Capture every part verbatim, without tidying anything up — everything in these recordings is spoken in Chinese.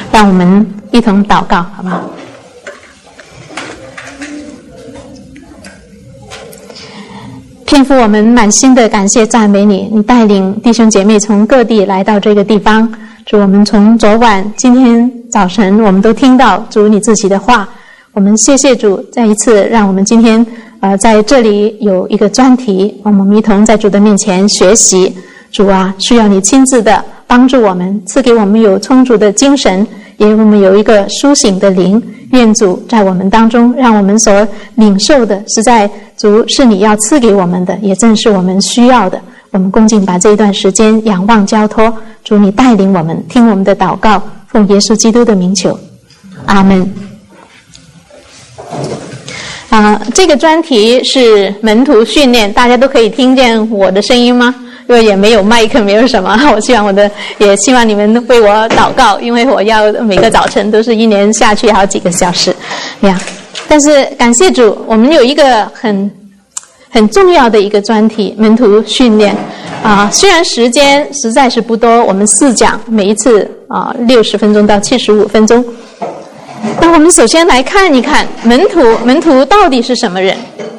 让我们一同祷告，好不好？天父，我们满心的感谢赞美你，你带领弟兄姐妹从各地来到这个地方。主，我们从昨晚今天早晨我们都听到主你自己的话，我们谢谢主再一次让我们今天呃在这里有一个专题，我们一同在主的面前学习。主啊，需要你亲自的帮助我们，赐给我们有充足的精神，也我们有一个苏醒的灵。愿主在我们当中，让我们所领受的实在主是你要赐给我们的，也正是我们需要的。我们恭敬把这一段时间仰望交托，主你带领我们，听我们的祷告，奉耶稣基督的名求，阿们。啊，这个专题是门徒训练，大家都可以听见我的声音吗？因为也没有麦克，没有什么，我希望我的，也希望你们为我祷告，因为我要每个早晨都是一年下去好几个小时，这样。但是感谢主，我们有一个很很重要的一个专题，门徒训练啊。虽然时间实在是不多，我们四讲，每一次啊六十分钟到七十五分钟。那我们首先来看一看门徒，门徒到底是什么人？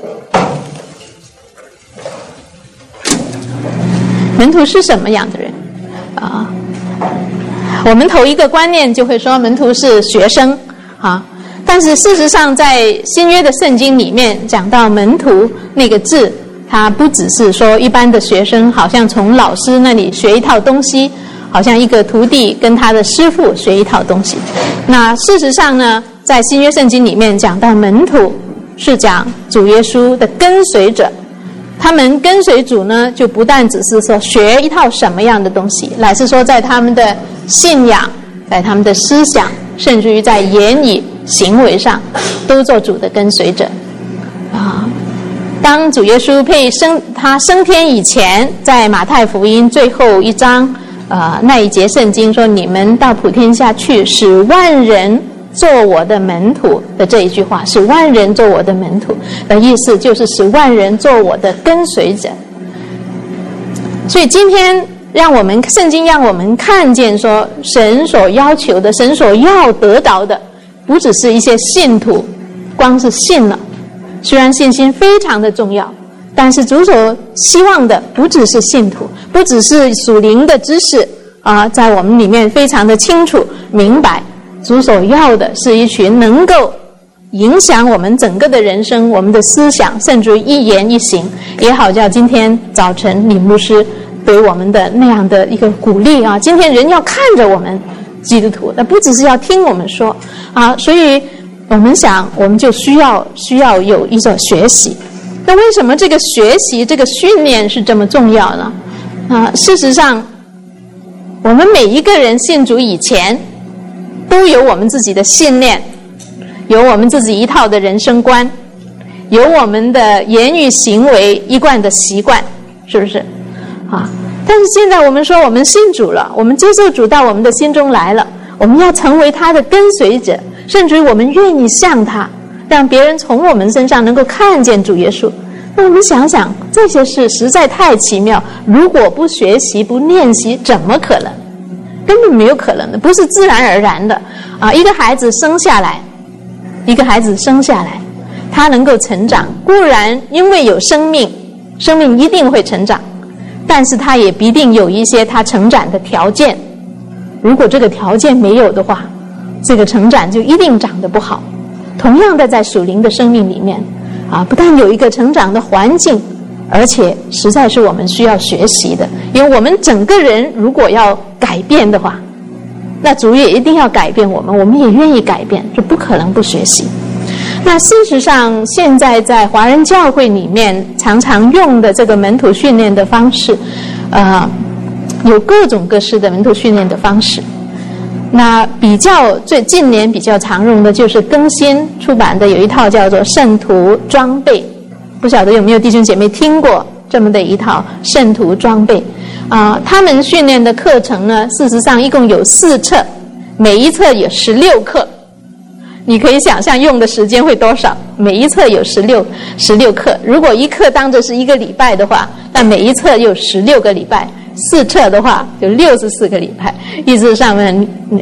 门徒是什么样的人啊？我们头一个观念就会说门徒是学生啊，但是事实上在新约的圣经里面讲到门徒那个字，它不只是说一般的学生，好像从老师那里学一套东西，好像一个徒弟跟他的师父学一套东西。那事实上呢，在新约圣经里面讲到门徒是讲主耶稣的跟随者，他们跟随主呢，就不但只是说学一套什么样的东西，乃是说在他们的信仰，在他们的思想，甚至于在言语行为上，都做主的跟随者啊。当主耶稣被升他升天以前，在马太福音最后一章呃那一节圣经说，你们到普天下去，使万人做我的门徒的这一句话，使万人做我的门徒的意思就是使万人做我的跟随者。所以今天让我们圣经让我们看见说，神所要求的，神所要得到的，不只是一些信徒光是信了，虽然信心非常的重要，但是主所希望的不只是信徒，不只是属灵的知识啊，在我们里面非常的清楚明白，主所要的是一群能够影响我们整个的人生，我们的思想，甚至于一言一行，也好叫今天早晨李牧师对我们的那样的一个鼓励啊！今天人要看着我们基督徒，那不只是要听我们说啊，所以我们想，我们就需要需要有一种学习。那为什么这个学习、这个训练是这么重要呢？啊，事实上，我们每一个人信主以前，都有我们自己的信念，有我们自己一套的人生观，有我们的言语行为一贯的习惯，是不是啊？但是现在我们说我们信主了，我们接受主到我们的心中来了，我们要成为他的跟随者，甚至于我们愿意像他，让别人从我们身上能够看见主耶稣。那我们想想，这些事实在太奇妙，如果不学习不练习，怎么可能？根本没有可能的，不是自然而然的啊！一个孩子生下来，一个孩子生下来，他能够成长，固然因为有生命，生命一定会成长，但是他也必定有一些他成长的条件。如果这个条件没有的话，这个成长就一定长得不好。同样的，在属灵的生命里面啊，不但有一个成长的环境，而且实在是我们需要学习的，因为我们整个人如果要改变的话，那主也一定要改变我们，我们也愿意改变，就不可能不学习。那事实上，现在在华人教会里面常常用的这个门徒训练的方式，呃，有各种各式的门徒训练的方式。那比较最近年比较常用的就是更新出版的有一套叫做圣徒装备，不晓得有没有弟兄姐妹听过这么的一套圣徒装备啊、呃？他们训练的课程呢，事实上一共有四册，每一册有十六课。你可以想象用的时间会多少？每一册有十六十六课，如果一课当着是一个礼拜的话，那每一册有十六个礼拜，四册的话有六十四个礼拜。意思上面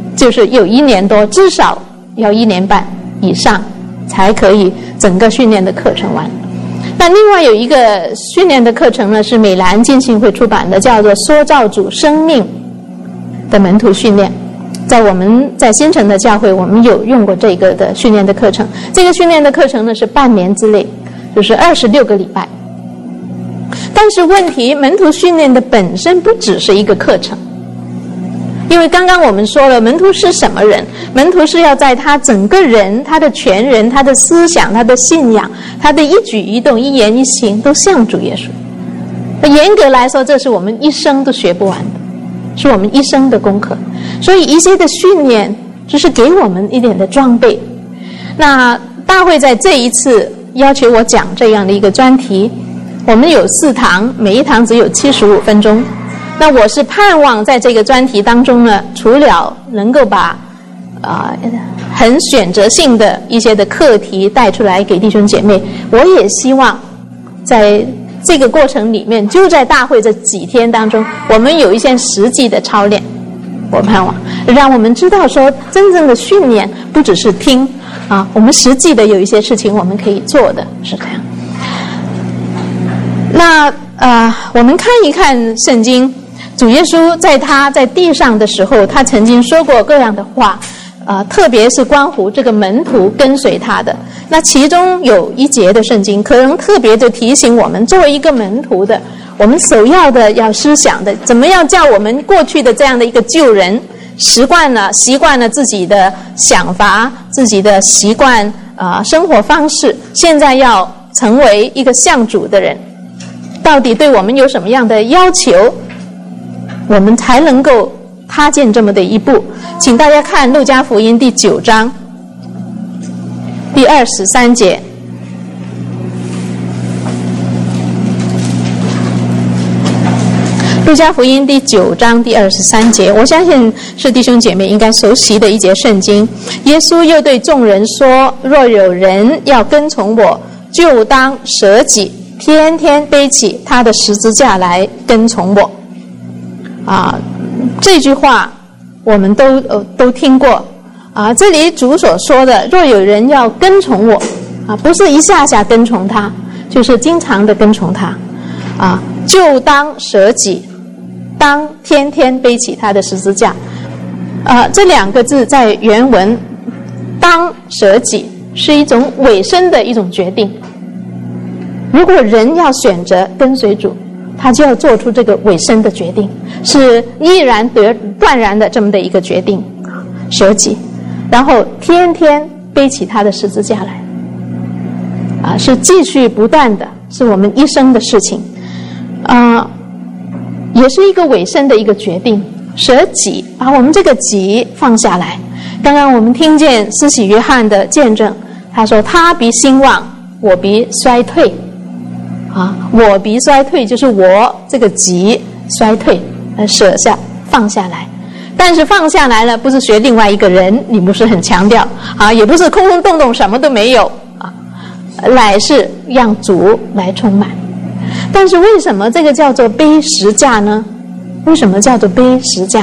就是有一年多，至少要一年半以上才可以整个训练的课程完。那另外有一个训练的课程呢，是美兰浸信会出版的，叫做塑造主生命的门徒训练。在我们在新城的教会，我们有用过这个的训练的课程。这个训练的课程呢是半年之内，就是二十六个礼拜。但是问题，门徒训练的本身不只是一个课程，因为刚刚我们说了，门徒是什么人？门徒是要在他整个人、他的全人、他的思想、他的信仰、他的一举一动、一言一行都像主耶稣。严格来说，这是我们一生都学不完的，是我们一生的功课。所以一些的训练只是给我们一点的装备。那大会在这一次要求我讲这样的一个专题，我们有四堂，每一堂只有七十五分钟。那我是盼望在这个专题当中呢，除了能够把啊、呃、很选择性的一些的课题带出来给弟兄姐妹，我也希望在这个过程里面，就在大会这几天当中，我们有一些实际的操练。我盼望让我们知道说，真正的训练不只是听啊，我们实际的有一些事情我们可以做的，是这样。那呃，我们看一看圣经，主耶稣在他在地上的时候，他曾经说过各样的话，呃，特别是关乎这个门徒跟随他的。那其中有一节的圣经，可能特别的提醒我们，作为一个门徒的，我们首要的要思想的，怎么样叫我们过去的这样的一个旧人习惯了习惯了自己的想法、自己的习惯啊、呃、生活方式，现在要成为一个像主的人，到底对我们有什么样的要求，我们才能够踏进这么的一步？请大家看路加福音第九章第二十三节。路加福音第九章第二十三节，我相信是弟兄姐妹应该熟悉的一节圣经。耶稣又对众人说：若有人要跟从我，就当舍己，天天背起他的十字架来跟从我。啊，这句话我们都呃都听过啊。这里主所说的，若有人要跟从我，啊，不是一下下跟从他，就是经常的跟从他，啊，就当舍己。当天天背起他的十字架，呃，这两个字在原文"当舍己"是一种委身的一种决定。如果人要选择跟随主，他就要做出这个委身的决定，是毅然得断然的这么的一个决定，舍己，然后天天背起他的十字架来，啊，是继续不断的，是我们一生的事情，啊、呃。也是一个委身的一个决定，舍己，把我们这个己放下来。刚刚我们听见施洗约翰的见证，他说他必兴旺，我必衰退。啊，我必衰退就是我这个己衰退，呃，舍下放下来。但是放下来了，不是学另外一个人，你不是很强调啊，也不是空空洞洞什么都没有啊，乃是让主来充满。但是为什么这个叫做背十架呢？为什么叫做背十架？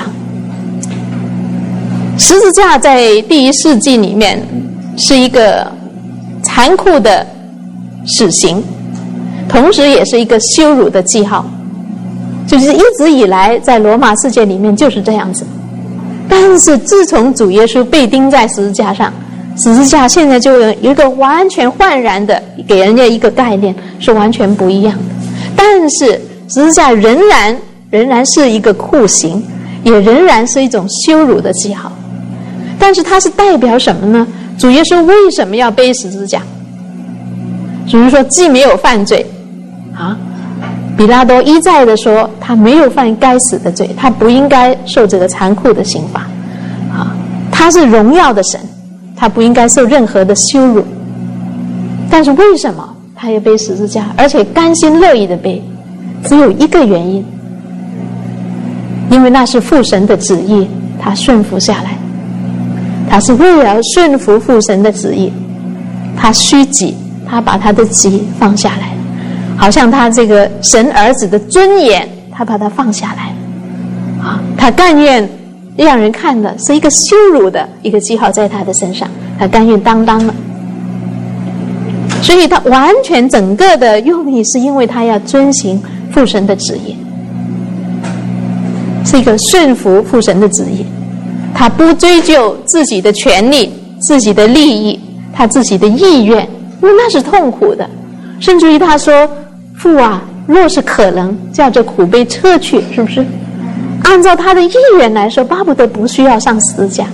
十字架在第一世纪里面是一个残酷的死刑，同时也是一个羞辱的记号，就是一直以来在罗马世界里面就是这样子。但是自从主耶稣被钉在十字架上，十字架现在就有一个完全焕然的给人家一个概念，是完全不一样的。但是十字架仍然仍然是一个酷刑，也仍然是一种羞辱的记号。但是它是代表什么呢？主耶稣为什么要背十字架？主耶稣说既没有犯罪啊，比拉多一再的说他没有犯该死的罪，他不应该受这个残酷的刑罚啊，他是荣耀的神，他不应该受任何的羞辱。但是为什么他要背十字架，而且甘心乐意的背？只有一个原因，因为那是父神的旨意，他顺服下来，他是为了顺服父神的旨意，他虚己，他把他的己放下来，好像他这个神儿子的尊严，他把它放下来啊，他甘愿让人看的是一个羞辱的一个记号在他的身上，他甘愿担当了。所以他完全整个的用意是因为他要遵行父神的旨意，是一个顺服父神的旨意。他不追究自己的权利、自己的利益、他自己的意愿，因为那是痛苦的。甚至于他说：“父啊，若是可能，叫这苦杯撤去，是不是？”按照他的意愿来说，巴不得不需要上十字架。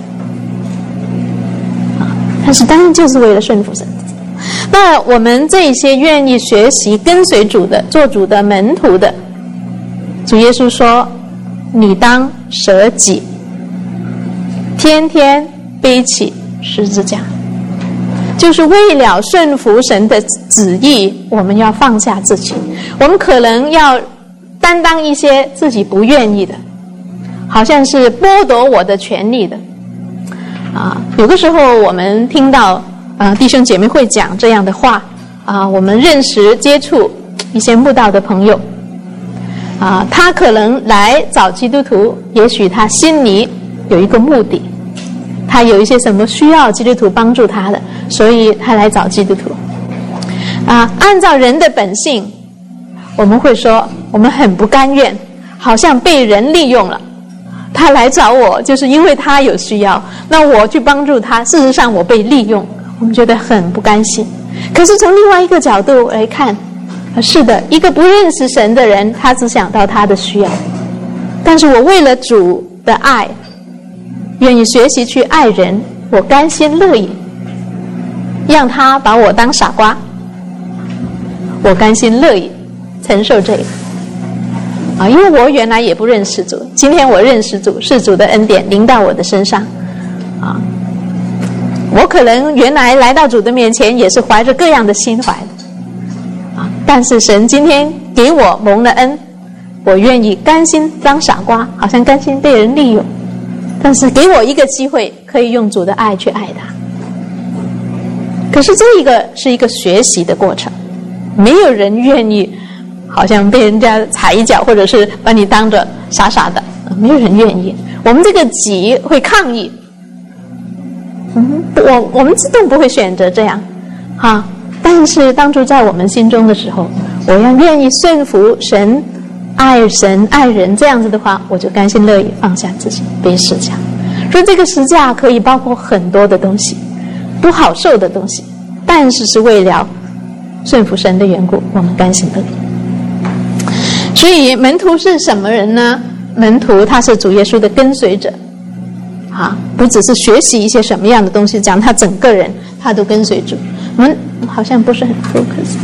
啊，但是当然就是为了顺服神。那我们这些愿意学习跟随主的、做主的门徒的，主耶稣说：“你当舍己，天天背起十字架。”就是为了顺服神的旨意，我们要放下自己。我们可能要担当一些自己不愿意的，好像是剥夺我的权利的。啊，有的时候我们听到啊弟兄姐妹会讲这样的话啊，我们认识接触一些慕道的朋友啊，他可能来找基督徒，也许他心里有一个目的，他有一些什么需要基督徒帮助他的，所以他来找基督徒。啊，按照人的本性，我们会说我们很不甘愿，好像被人利用了。他来找我就是因为他有需要，那我去帮助他，事实上我被利用，我们觉得很不甘心。可是从另外一个角度来看，是的，一个不认识神的人，他只想到他的需要，但是我为了主的爱，愿意学习去爱人，我甘心乐意让他把我当傻瓜，我甘心乐意承受这个啊，因为我原来也不认识主，今天我认识主，是主的恩典临到我的身上啊。我可能原来来到主的面前也是怀着各样的心怀的啊，但是神今天给我蒙了恩，我愿意甘心当傻瓜，好像甘心被人利用，但是给我一个机会，可以用主的爱去爱他。可是这一个是一个学习的过程，没有人愿意好像被人家踩一脚，或者是把你当着傻傻的，没有人愿意。我们这个己会抗议，嗯，我我们自动不会选择这样，哈。但是当初在我们心中的时候，我要愿意顺服神、爱神、爱人这样子的话，我就甘心乐意放下自己，背十字架。所以这个十字架可以包括很多的东西，不好受的东西，但是是为了顺服神的缘故，我们甘心乐意。所以门徒是什么人呢？门徒他是主耶稣的跟随者啊，不只是学习一些什么样的东西，讲他整个人他都跟随主。我们好像不是很 focus，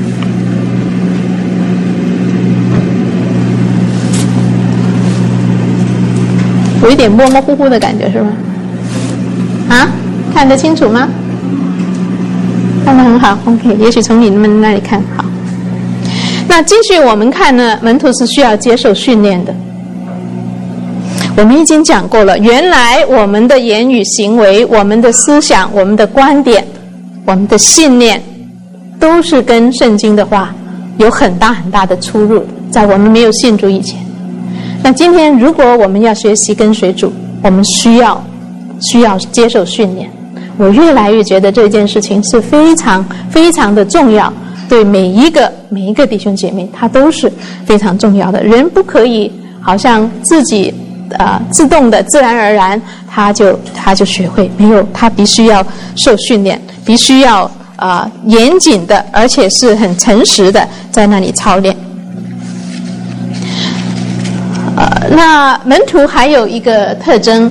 有一点模模糊糊的感觉是吗？啊，看得清楚吗？看得很好 OK， 也许从你们那里看好。那继续我们看呢，门徒是需要接受训练的。我们已经讲过了，原来我们的言语行为、我们的思想、我们的观点、我们的信念都是跟圣经的话有很大很大的出入的，在我们没有信主以前。那今天如果我们要学习跟随主，我们需要需要接受训练。我越来越觉得这件事情是非常非常的重要，对每一个每一个弟兄姐妹他都是非常重要的。人不可以好像自己呃自动的自然而然他就他就学会，没有，他必须要受训练，必须要呃严谨的，而且是很诚实的在那里操练。呃，那门徒还有一个特征，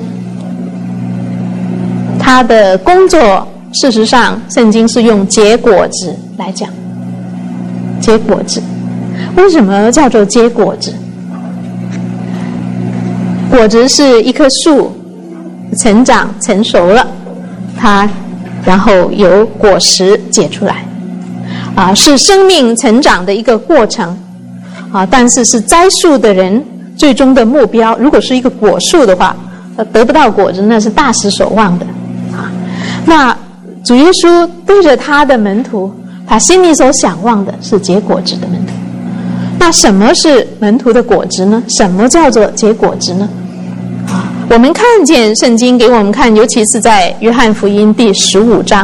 他的工作事实上圣经是用结果子来讲。结果子为什么叫做结果子？果子是一棵树成长成熟了，它然后由果实结出来啊，是生命成长的一个过程啊。但是是栽树的人最终的目标，如果是一个果树的话，得不到果子那是大失所望的啊。那主耶稣对着他的门徒，他心里所想望的是结果子的门徒。那什么是门徒的果子呢？什么叫做结果子呢？啊， 我们看见圣经给我们看，尤其是在约翰福音第十五章。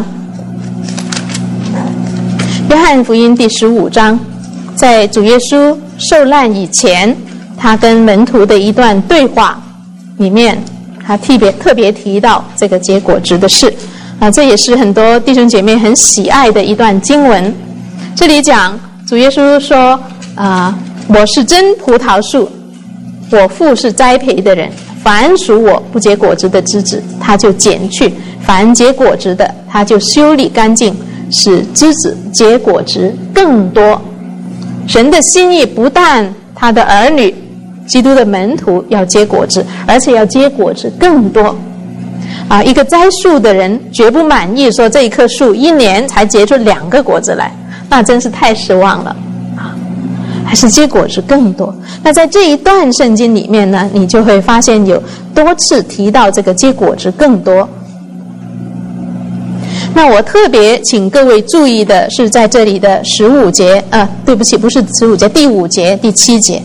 约翰福音第十五章，在主耶稣受难以前，他跟门徒的一段对话里面，他特别特别提到这个结果子的事啊，这也是很多弟兄姐妹很喜爱的一段经文。这里讲主耶稣说啊，我是真葡萄树，我父是栽培的人，凡属我不结果子的枝子，他就剪去；凡结果子的，他就修理干净，使枝子结果子更多。神的心意不但他的儿女基督的门徒要结果子，而且要结果子更多啊！一个栽树的人绝不满意说这一棵树一年才结出两个果子来，那真是太失望了啊！还是结果子更多。那在这一段圣经里面呢，你就会发现有多次提到这个结果子更多。那我特别请各位注意的是在这里的十五节，呃，对不起，不是十五节，第五节、第七节。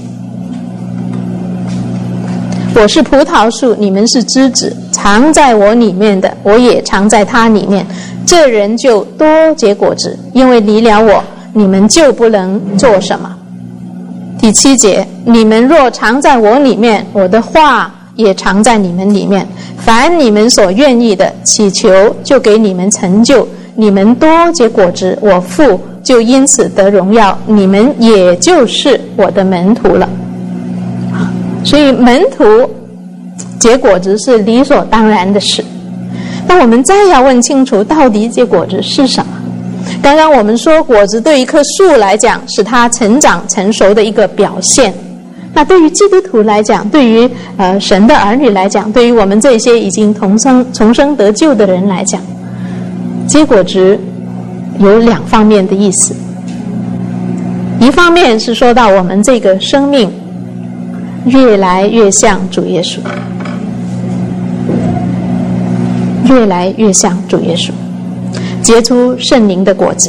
我是葡萄树，你们是枝子，藏在我里面的，我也藏在他里面。这人就多结果子，因为离了我，你们就不能做什么。第七节，你们若藏在我里面，我的话也藏在你们里面。凡你们所愿意的，祈求就给你们成就。你们多结果子，我父就因此得荣耀，你们也就是我的门徒了。所以门徒结果子是理所当然的事。那我们再要问清楚，到底结果子是什么？刚刚我们说，果子对一棵树来讲是它成长成熟的一个表现。那对于基督徒来讲，对于呃神的儿女来讲，对于我们这些已经重生重生得救的人来讲，结果子有两方面的意思。一方面是说到我们这个生命越来越像主耶稣，越来越像主耶稣，结出圣灵的果子，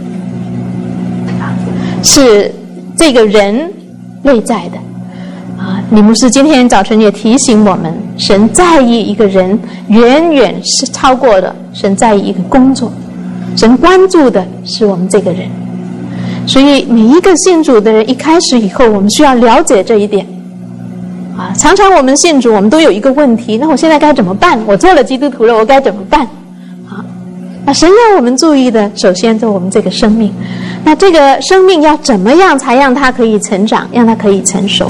是这个人内在的啊。李牧师今天早晨也提醒我们，神在意一个人远远是超过了神在意一个工作，神关注的是我们这个人。所以每一个信主的人一开始以后，我们需要了解这一点啊。常常我们信主，我们都有一个问题，那我现在该怎么办？我做了基督徒了，我该怎么办啊？那神要我们注意的，首先是我们这个生命。那这个生命要怎么样才让它可以成长，让它可以成熟？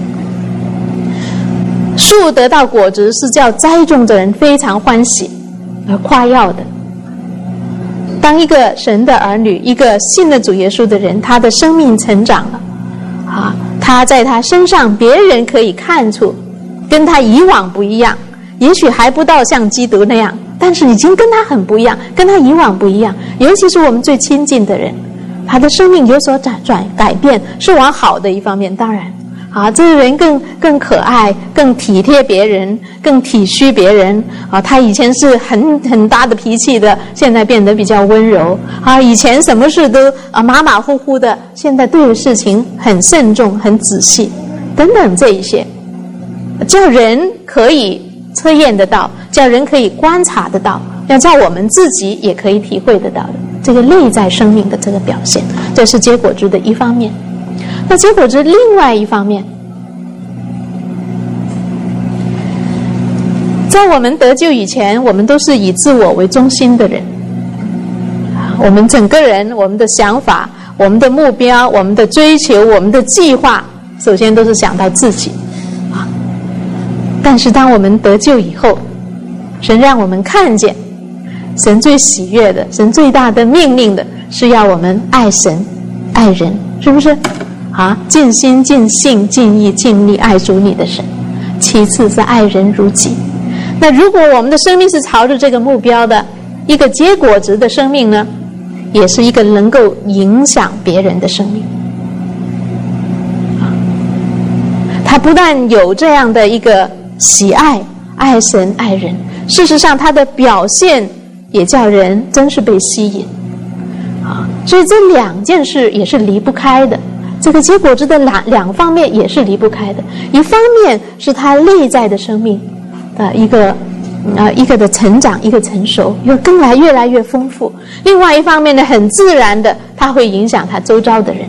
树得到果子是叫栽种的人非常欢喜而夸耀的。当一个神的儿女，一个信了主耶稣的人，他的生命成长了啊，他在他身上别人可以看出跟他以往不一样，也许还不到像基督那样，但是已经跟他很不一样，跟他以往不一样。尤其是我们最亲近的人，他的生命有所转转改变，是往好的一方面。当然啊，这个人更更可爱，更体贴别人，更体恤别人啊。他以前是很很大的脾气的，现在变得比较温柔啊。以前什么事都啊马马虎虎的，现在对事情很慎重、很仔细，等等这一些，叫人可以测验得到，叫人可以观察得到，要叫我们自己也可以体会得到的这个内在生命的这个表现，这是结果子的一方面。那结果子另外一方面，在我们得救以前，我们都是以自我为中心的人啊，我们整个人，我们的想法，我们的目标，我们的追求，我们的计划，首先都是想到自己啊。但是当我们得救以后，神让我们看见，神最喜悦的，神最大的命令的是要我们爱神爱人，是不是啊？尽心尽性尽意尽力爱主你的神，其次是爱人如己。那如果我们的生命是朝着这个目标的，一个结果子的生命呢，也是一个能够影响别人的生命。他不但有这样的一个喜爱爱神爱人，事实上他的表现也叫人真是被吸引啊。所以这两件事也是离不开的，这个结果子的两两方面也是离不开的。一方面是他内在的生命呃一个呃一个的成长，一个成熟，一个更来越来越丰富。另外一方面呢，很自然的，它会影响他周遭的人。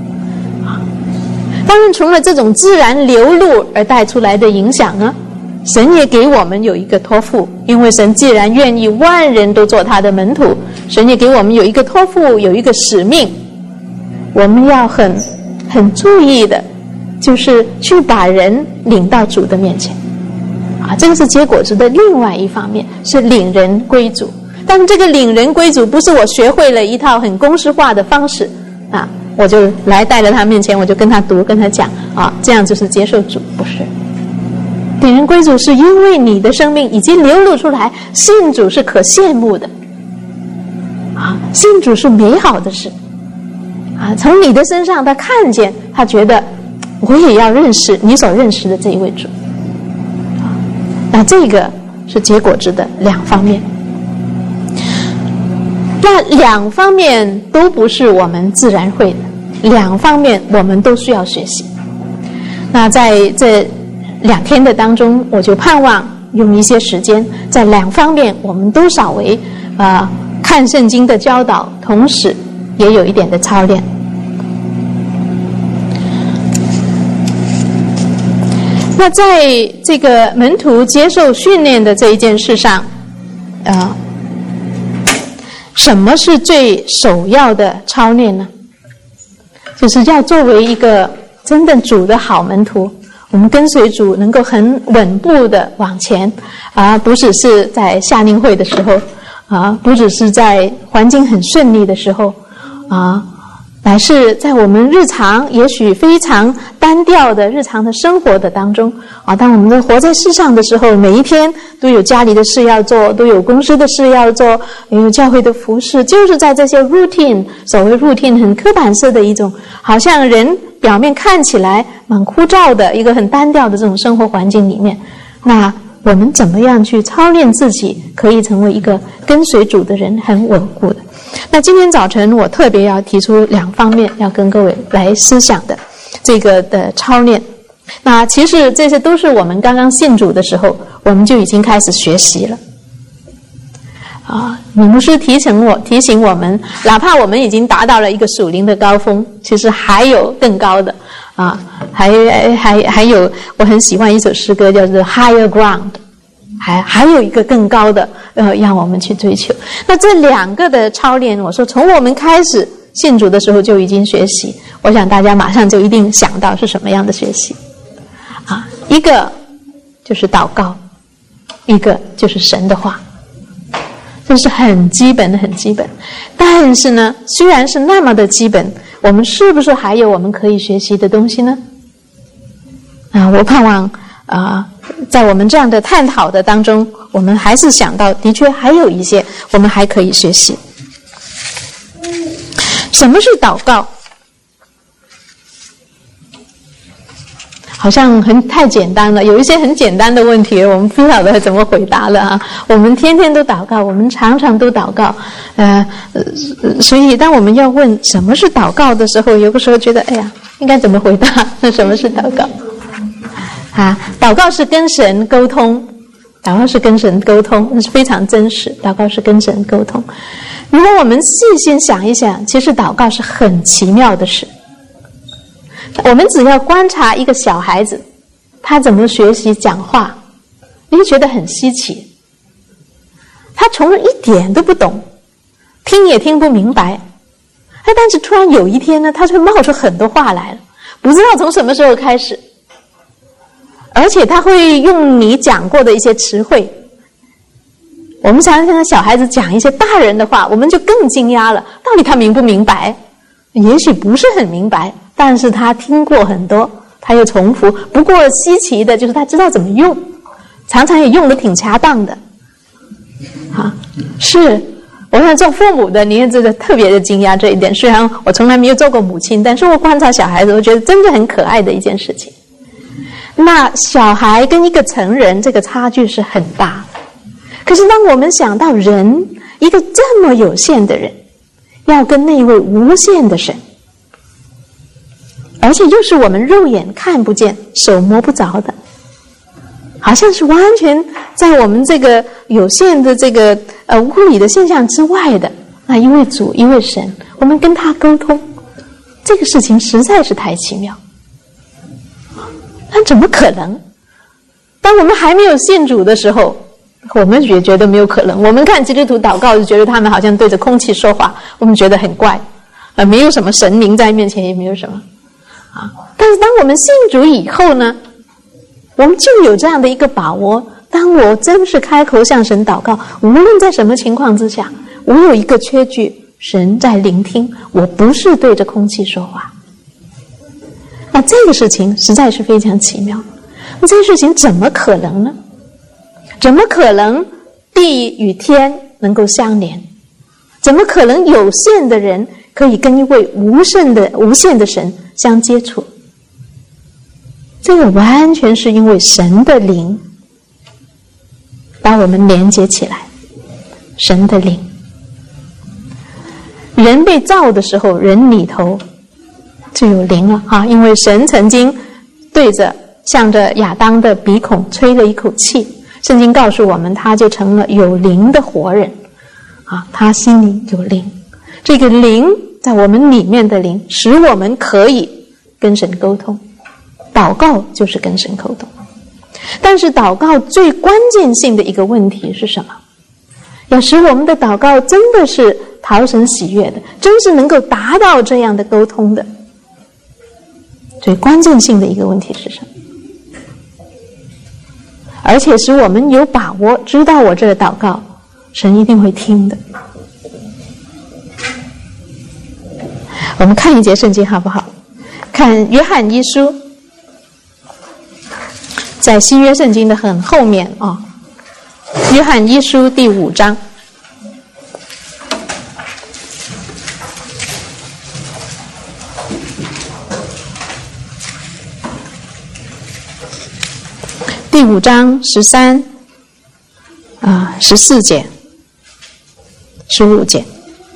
当然，除了这种自然流露而带出来的影响呢，神也给我们有一个托付，因为神既然愿意万人都做他的门徒，神也给我们有一个托付，有一个使命，我们要很很注意的，就是去把人领到主的面前啊，这个是结果子的另外一方面，是领人归主。但是这个领人归主不是我学会了一套很公式化的方式啊，我就来带到他面前，我就跟他读跟他讲啊，这样就是接受主，不是。领人归主是因为你的生命已经流露出来，信主是可羡慕的啊，信主是美好的事啊，从你的身上他看见，他觉得我也要认识你所认识的这一位主啊，那这个是结果子的两方面。那两方面都不是我们自然会的，两方面我们都需要学习。那在这两天的当中，我就盼望用一些时间，在两方面我们都稍微呃看圣经的教导，同时也有一点的操练。那在这个门徒接受训练的这一件事上，呃，什么是最首要的操练呢？就是要作为一个真正主的好门徒，我们跟随主能够很稳步的往前啊，不只是在夏令会的时候啊，不只是在环境很顺利的时候啊，乃是在我们日常也许非常单调的日常的生活的当中啊，当我们活在世上的时候，每一天都有家里的事要做，都有公司的事要做，也有教会的服事，就是在这些 routine， 所谓 routine 很刻板式的一种，好像人表面看起来蛮枯燥的一个很单调的这种生活环境里面，那我们怎么样去操练自己，可以成为一个跟随主的人，很稳固的。那今天早晨我特别要提出两方面，要跟各位来思想的这个的操练。那其实这些都是我们刚刚信主的时候，我们就已经开始学习了。啊，李牧师提醒我，提醒我们，哪怕我们已经达到了一个属灵的高峰，其实还有更高的啊，还还还有，我很喜欢一首诗歌，叫做 Higher Ground， 还还有一个更高的，呃，让我们去追求。那这两个的操练，我说从我们开始信主的时候就已经学习，我想大家马上就一定想到是什么样的学习啊？一个就是祷告，一个就是神的话。这是很基本的，很基本。但是呢，虽然是那么的基本，我们是不是还有我们可以学习的东西呢？啊，我盼望啊、呃，在我们这样的探讨的当中，我们还是想到，的确还有一些我们还可以学习。什么是祷告？好像很太简单了，有一些很简单的问题，我们不晓得怎么回答了啊。我们天天都祷告，我们常常都祷告，呃，所以当我们要问什么是祷告的时候，有个时候觉得，哎呀，应该怎么回答？那什么是祷告？啊，祷告是跟神沟通，祷告是跟神沟通，那是非常真实。祷告是跟神沟通。如果我们细心想一想，其实祷告是很奇妙的事。我们只要观察一个小孩子，他怎么学习讲话，你会觉得很稀奇。他从一点都不懂，听也听不明白，哎，但是突然有一天呢，他就冒出很多话来了，不知道从什么时候开始，而且他会用你讲过的一些词汇。我们常常听到小孩子讲一些大人的话，我们就更惊讶了，到底他明不明白？也许不是很明白，但是他听过很多，他又重复。不过稀奇的就是他知道怎么用，常常也用得挺恰当的。啊，是，我想做父母的，你也真的特别的惊讶这一点。虽然我从来没有做过母亲，但是我观察小孩子，我觉得真的很可爱的一件事情。那小孩跟一个成人这个差距是很大的，可是当我们想到人，一个这么有限的人，要跟那位无限的神，而且又是我们肉眼看不见、手摸不着的， 好像是完全在我们这个有限的这个呃物理的现象之外的那一位主一位神，我们跟他沟通，这个事情实在是太奇妙。那怎么可能？当我们还没有信主的时候，我们也觉得没有可能。我们看基督徒祷告，就觉得他们好像对着空气说话，我们觉得很怪，呃，没有什么神灵在面前，也没有什么啊。但是当我们信主以后呢，我们就有这样的一个把握：当我真是开口向神祷告，无论在什么情况之下，我有一个缺据，神在聆听，我不是对着空气说话。那这个事情实在是非常奇妙。那这个事情怎么可能呢？怎么可能地与天能够相连？怎么可能有限的人可以跟一位无限的无限的神相接触？这个完全是因为神的灵把我们连接起来。神的灵，人被造的时候，人里头就有灵了啊！因为神曾经对着向着亚当的鼻孔吹了一口气。圣经告诉我们，他就成了有灵的活人啊，他心里有灵。这个灵在我们里面的灵，使我们可以跟神沟通。祷告就是跟神沟通。但是祷告最关键性的一个问题是什么？要使我们的祷告真的是讨神喜悦的，真是能够达到这样的沟通的，最关键性的一个问题是什么？而且使我们有把握知道我这个祷告神一定会听的。我们看一节圣经好不好？看约翰一书，在新约圣经的很后面啊，约翰一书第五章。第五章十三啊十四节、十五节，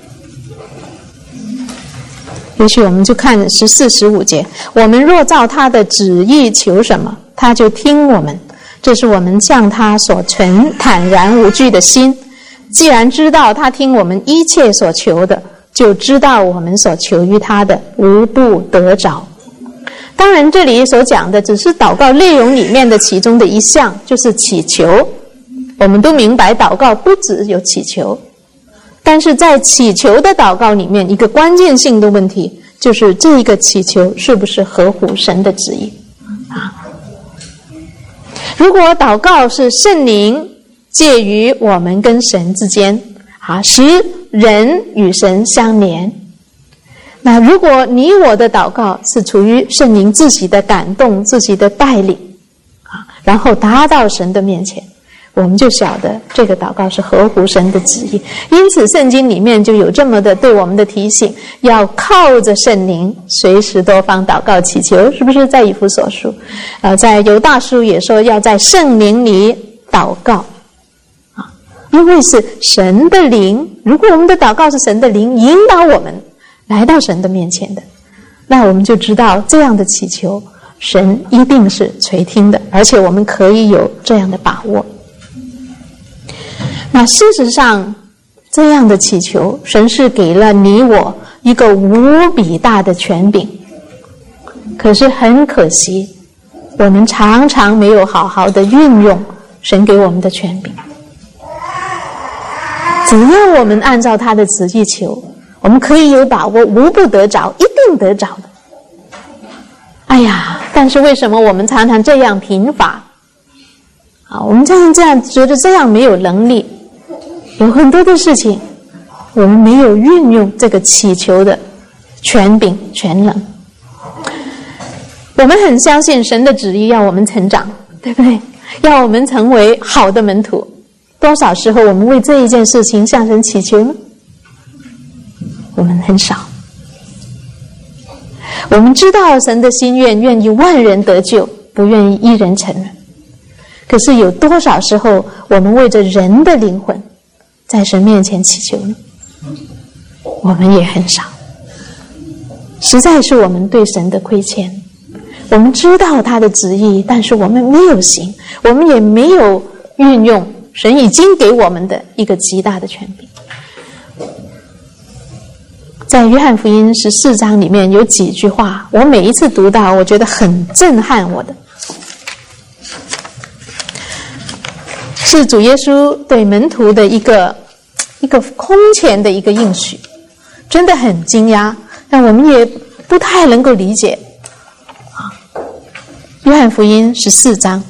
也许我们就看十四、十五节。我们若照他的旨意求什么，他就听我们。这是我们向他所存坦然无惧的心。既然知道他听我们一切所求的，就知道我们所求于他的无不得着。当然这里所讲的只是祷告内容里面的其中的一项，就是祈求。我们都明白祷告不只有祈求，但是在祈求的祷告里面，一个关键性的问题就是这个祈求是不是合乎神的旨意啊？如果祷告是圣灵介于我们跟神之间啊，使人与神相连，那如果你我的祷告是处于圣灵自己的感动、自己的带领啊，然后达到神的面前，我们就晓得这个祷告是合乎神的旨意。因此圣经里面就有这么的对我们的提醒，要靠着圣灵随时多方祷告祈求，是不是在以弗所书呃，在犹大书也说要在圣灵里祷告啊，因为是神的灵，如果我们的祷告是神的灵引导我们来到神的面前的，那我们就知道这样的祈求神一定是垂听的，而且我们可以有这样的把握。那事实上这样的祈求，神是给了你我一个无比大的权柄，可是很可惜我们常常没有好好的运用神给我们的权柄。只要我们按照他的旨意求，我们可以有把握无不得着，一定得着的。哎呀，但是为什么我们常常这样贫乏啊？我们常常这样觉得这样没有能力，有很多的事情我们没有运用这个祈求的权柄权能。我们很相信神的旨意要我们成长，对不对？要我们成为好的门徒，多少时候我们为这一件事情向神祈求呢？我们很少。我们知道神的心愿，愿意万人得救，不愿意一人沉沦。可是有多少时候我们为着人的灵魂在神面前祈求呢？我们也很少。实在是我们对神的亏欠， 我们知道他的旨意，但是我们没有行，我们也没有运用神已经给我们的一个极大的权柄。在约翰福音十四章里面有几句话，我每一次读到我觉得很震撼我的，是主耶稣对门徒的一个一个空前的一个应许，真的很惊讶，但我们也不太能够理解。约翰福音十四章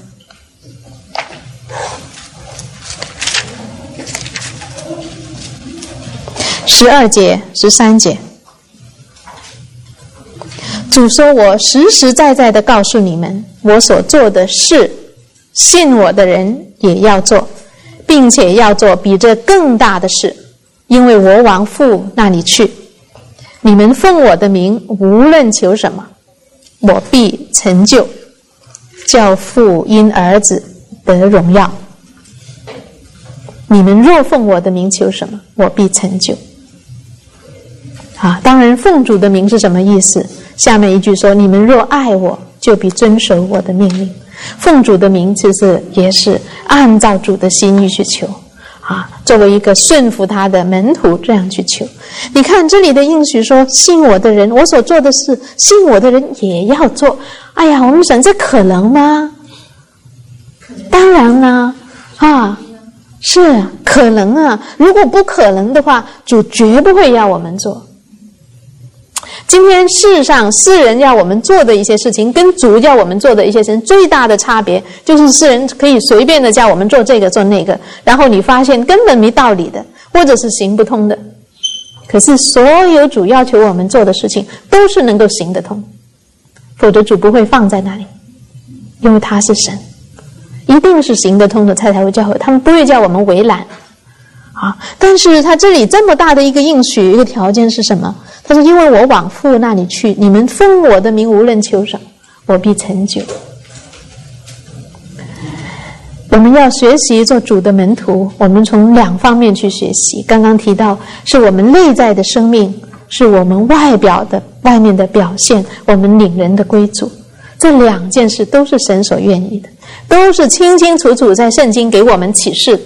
十二节、十三节，主说：“我实实在在的告诉你们，我所做的事，信我的人也要做，并且要做比这更大的事，因为我往父那里去。你们奉我的名无论求什么，我必成就，叫父因儿子得荣耀。你们若奉我的名求什么，我必成就。”啊，当然奉主的名是什么意思？下面一句说：“你们若爱我，就必遵守我的命令。”奉主的名其实也是按照主的心意去求啊，作为一个顺服他的门徒这样去求。你看这里的应许说：“信我的人，我所做的事，信我的人也要做。”哎呀，我们想这可能吗？当然啦，啊，是可能啊。如果不可能的话，主绝不会要我们做。今天世上世人要我们做的一些事情，跟主要我们做的一些事情最大的差别，就是世人可以随便的叫我们做这个做那个，然后你发现根本没道理的，或者是行不通的。可是所有主要求我们做的事情，都是能够行得通，否则主不会放在那里，因为他是神，一定是行得通的才才会叫我，他们不会叫我们为难啊。但是他这里这么大的一个应许，一个条件是什么？他说：“因为我往父那里去，你们奉我的名无论求什么，我必成就。”我们要学习做主的门徒，我们从两方面去学习。刚刚提到，是我们内在的生命，是我们外表的外面的表现，我们领人的归主。这两件事都是神所愿意的，都是清清楚楚在圣经给我们启示。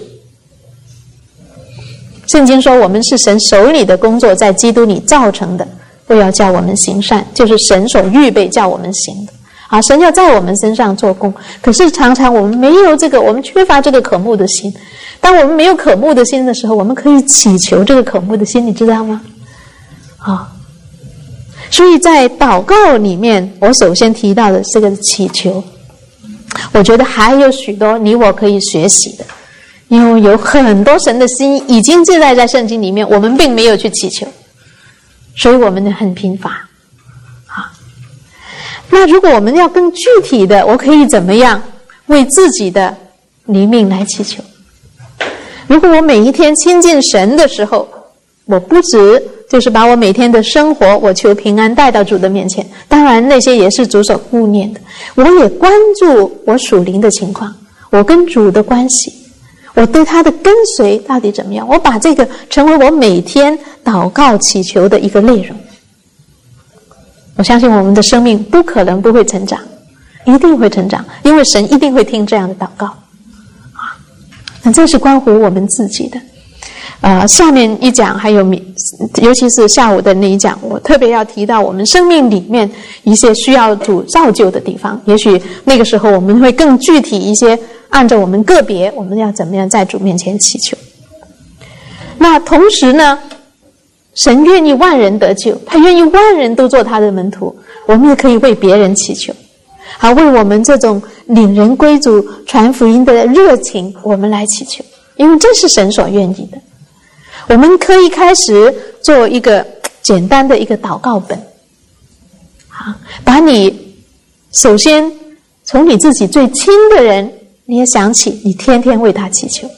圣经说我们是神手里的工作，在基督里造成的，为要叫我们行善，就是神所预备叫我们行的啊！神要在我们身上做工，可是常常我们没有这个，我们缺乏这个渴慕的心。当我们没有渴慕的心的时候，我们可以祈求这个渴慕的心，你知道吗？啊！所以在祷告里面，我首先提到的这个祈求，我觉得还有许多你我可以学习的。因为有很多神的心已经记载在圣经里面，我们并没有去祈求，所以我们很贫乏啊。那如果我们要更具体的，我可以怎么样为自己的灵命来祈求？如果我每一天亲近神的时候，我不只就是把我每天的生活我求平安带到主的面前，当然那些也是主所顾念的，我也关注我属灵的情况，我跟主的关系，我对他的跟随到底怎么样？我把这个成为我每天祷告祈求的一个内容。我相信我们的生命不可能不会成长，一定会成长，因为神一定会听这样的祷告啊。那这是关乎我们自己的。呃，下面一讲还有，尤其是下午的那一讲，我特别要提到我们生命里面一些需要主造就的地方。也许那个时候我们会更具体一些，按照我们个别，我们要怎么样在主面前祈求。那同时呢，神愿意万人得救，他愿意万人都做他的门徒，我们也可以为别人祈求，好，为我们这种领人归主传福音的热情，我们来祈求，因为这是神所愿意的。我们可以开始做一个简单的一个祷告本，好，把你首先从你自己最亲的人，你也想起你天天为他祈求，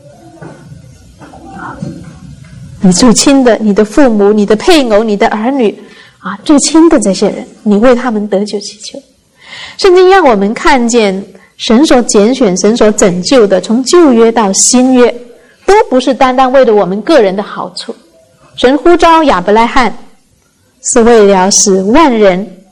你最亲的，你的父母、你的配偶、你的儿女啊，最亲的这些人，你为他们得救祈求。圣经让我们看见神所拣选、神所拯救的，从旧约到新约，都不是单单为了我们个人的好处。神呼召亚伯拉罕是为了使万人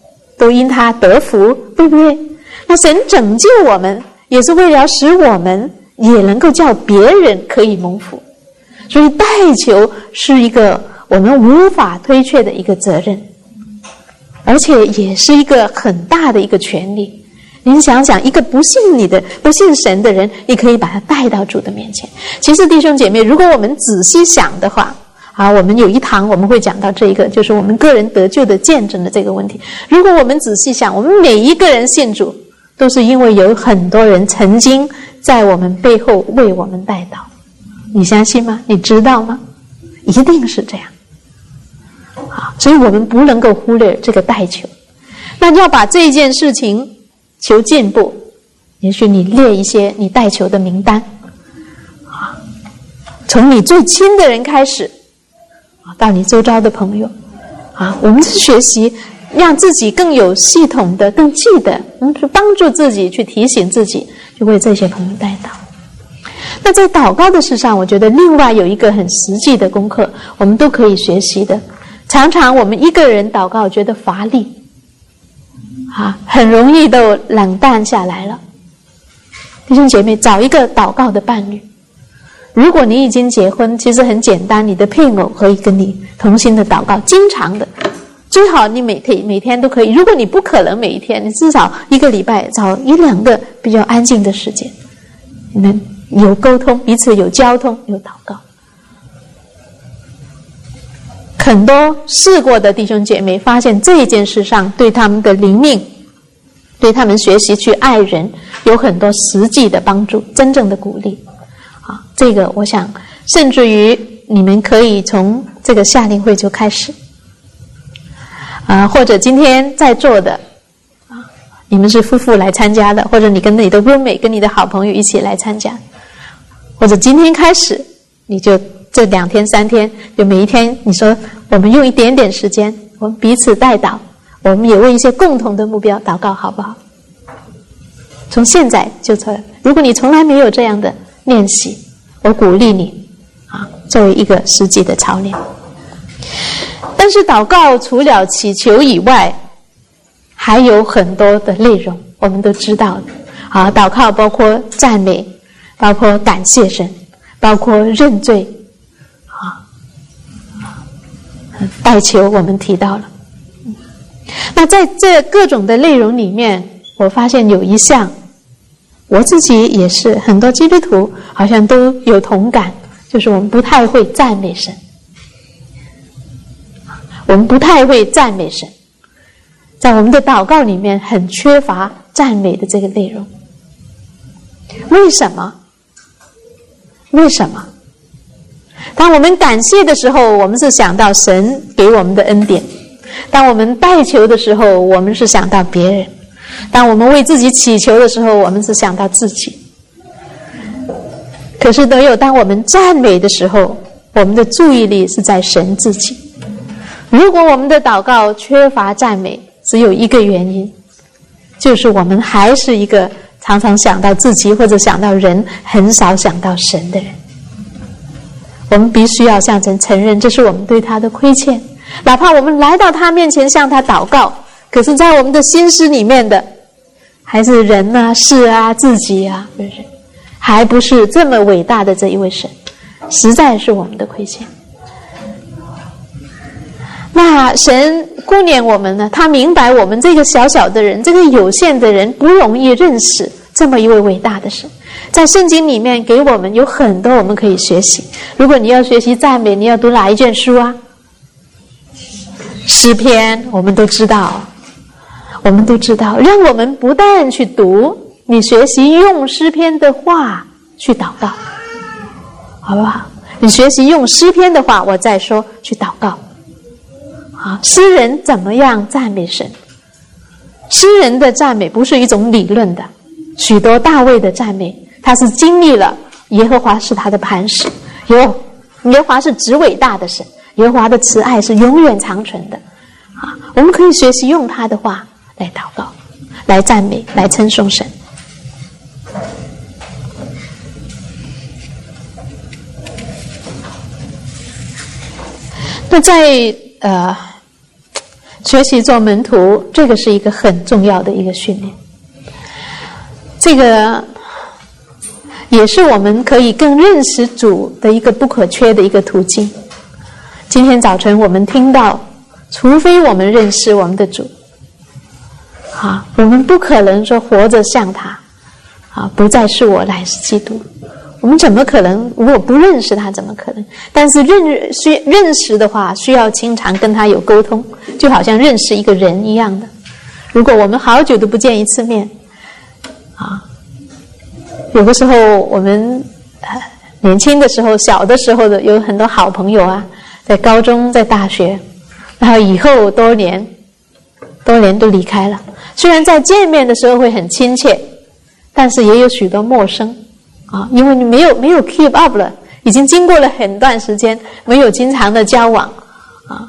都因他得福，对不对？那神拯救我们，也是为了使我们也能够叫别人可以蒙福。所以代求是一个我们无法推却的一个责任，而且也是一个很大的一个权利。您想想，一个不信你的、不信神的人，你可以把他带到主的面前。其实弟兄姐妹，如果我们仔细想的话，啊，我们有一堂我们会讲到这一个，就是我们个人得救的见证的这个问题。如果我们仔细想，我们每一个人信主，都是因为有很多人曾经在我们背后为我们代祷。你相信吗？你知道吗？一定是这样。好，所以我们不能够忽略这个代求。那要把这件事情求进步，也许你列一些你代求的名单，啊，从你最亲的人开始，啊，到你周遭的朋友，啊，我们是学习让自己更有系统的、更记得，我们是帮助自己去提醒自己，去为这些朋友代祷。那在祷告的事上，我觉得另外有一个很实际的功课，我们都可以学习的。常常我们一个人祷告觉得乏力，啊，很容易都冷淡下来了。弟兄姐妹，找一个祷告的伴侣。如果你已经结婚，其实很简单，你的配偶可以跟你同心的祷告，经常的，最好你每天每天都可以。如果你不可能每一天，你至少一个礼拜找一两个比较安静的时间，你们有沟通，彼此有交通，有祷告。很多试过的弟兄姐妹发现这一件事上对他们的灵命，对他们学习去爱人有很多实际的帮助，真正的鼓励。啊，这个我想甚至于你们可以从这个夏令会就开始，啊，或者今天在座的啊，你们是夫妇来参加的，或者你跟你的 roommate 跟你的好朋友一起来参加，或者今天开始你就这两天三天，就每一天你说我们用一点点时间，我们彼此代祷，我们也为一些共同的目标祷告，好不好？从现在就做。如果你从来没有这样的练习，我鼓励你啊，作为一个实际的操练。但是祷告除了祈求以外，还有很多的内容，我们都知道的啊。祷告包括赞美，包括感谢神，包括认罪。代求我们提到了，那在这各种的内容里面，我发现有一项，我自己也是，很多基督徒好像都有同感，就是我们不太会赞美神，我们不太会赞美神，在我们的祷告里面很缺乏赞美的这个内容。为什么？为什么？当我们感谢的时候，我们是想到神给我们的恩典；当我们代求的时候，我们是想到别人；当我们为自己祈求的时候，我们是想到自己。可是唯有当我们赞美的时候，我们的注意力是在神自己。如果我们的祷告缺乏赞美，只有一个原因，就是我们还是一个常常想到自己或者想到人，很少想到神的人。我们必须要向神承认，这是我们对他的亏欠。哪怕我们来到他面前向他祷告，可是在我们的心思里面的还是人啊、事啊、自己啊，是不是？还不是这么伟大的这一位神，实在是我们的亏欠。那神顾念我们呢，他明白我们这个小小的人，这个有限的人不容易认识这么一位伟大的神。在圣经里面给我们有很多我们可以学习。如果你要学习赞美，你要读哪一卷书啊？诗篇，我们都知道，我们都知道。让我们不但去读，你学习用诗篇的话去祷告，好不好？你学习用诗篇的话，我再说去祷告。好，诗人怎么样赞美神？诗人的赞美不是一种理论的，许多大卫的赞美，他是经历了耶和华是他的磐石，有耶和华是极伟大的神，耶和华的慈爱是永远长存的啊！我们可以学习用他的话来祷告，来赞美，来称颂神。那在呃学习做门徒，这个是一个很重要的一个训练。这个也是我们可以更认识主的一个不可缺的一个途径。今天早晨我们听到，除非我们认识我们的主，啊，我们不可能说活着像他，啊，不再是我，乃是基督。我们怎么可能？如果不认识他，怎么可能？但是认需认识的话，需要经常跟他有沟通，就好像认识一个人一样的。如果我们好久都不见一次面，啊，有的时候我们年轻的时候、小的时候的有很多好朋友啊，在高中、在大学，然后以后多年、多年都离开了。虽然在见面的时候会很亲切，但是也有许多陌生啊，因为你没有没有 keep up 了，已经经过了很段时间，没有经常的交往啊。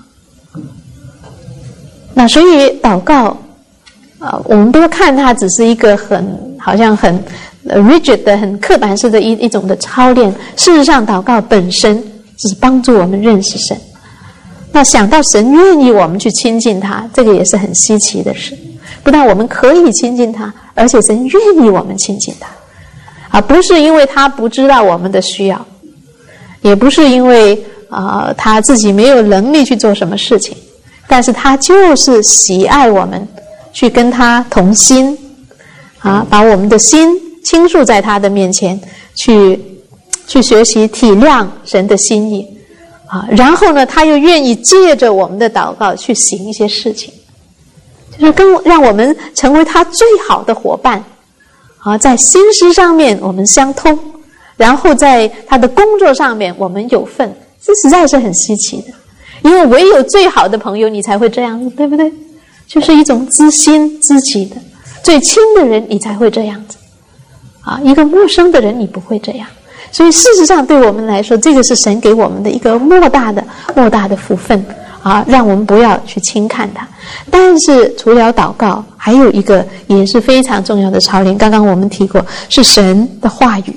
那所以祷告啊，我们不要看它只是一个很好像很 rigid 的、很刻板式的一一种的操练。事实上，祷告本身只是帮助我们认识神。那想到神愿意我们去亲近他，这个也是很稀奇的事。不但我们可以亲近他，而且神愿意我们亲近他，啊，不是因为他不知道我们的需要，也不是因为啊、呃、他自己没有能力去做什么事情，但是他就是喜爱我们，去跟他同心，啊，把我们的心倾诉在他的面前，去去学习体谅神的心意，啊，然后呢，他又愿意借着我们的祷告去行一些事情。就是跟让我们成为他最好的伙伴，啊，在心思上面我们相通，然后在他的工作上面我们有份，这实在是很稀奇的。因为唯有最好的朋友你才会这样子，对不对？就是一种知心知己的，最亲的人你才会这样子，啊，一个陌生的人你不会这样。所以事实上对我们来说，这个是神给我们的一个莫大的莫大的福分。啊，让我们不要去轻看它。但是除了祷告，还有一个也是非常重要的操练，刚刚我们提过，是神的话语。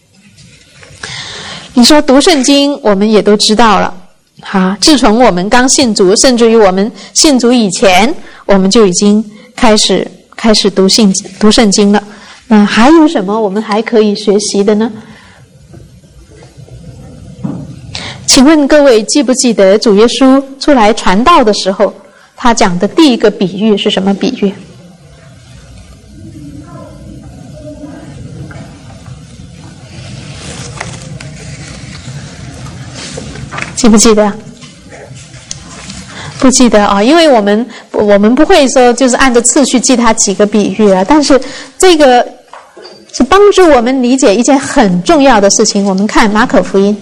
你说读圣经，我们也都知道了，啊，自从我们刚信主，甚至于我们信主以前，我们就已经开始开始读信读圣经了。那还有什么我们还可以学习的呢？请问各位记不记得主耶稣出来传道的时候，他讲的第一个比喻是什么比喻？记不记得？不记得啊，因为我们我们不会说就是按照次序记他几个比喻啊，但是这个是帮助我们理解一件很重要的事情。我们看马可福音。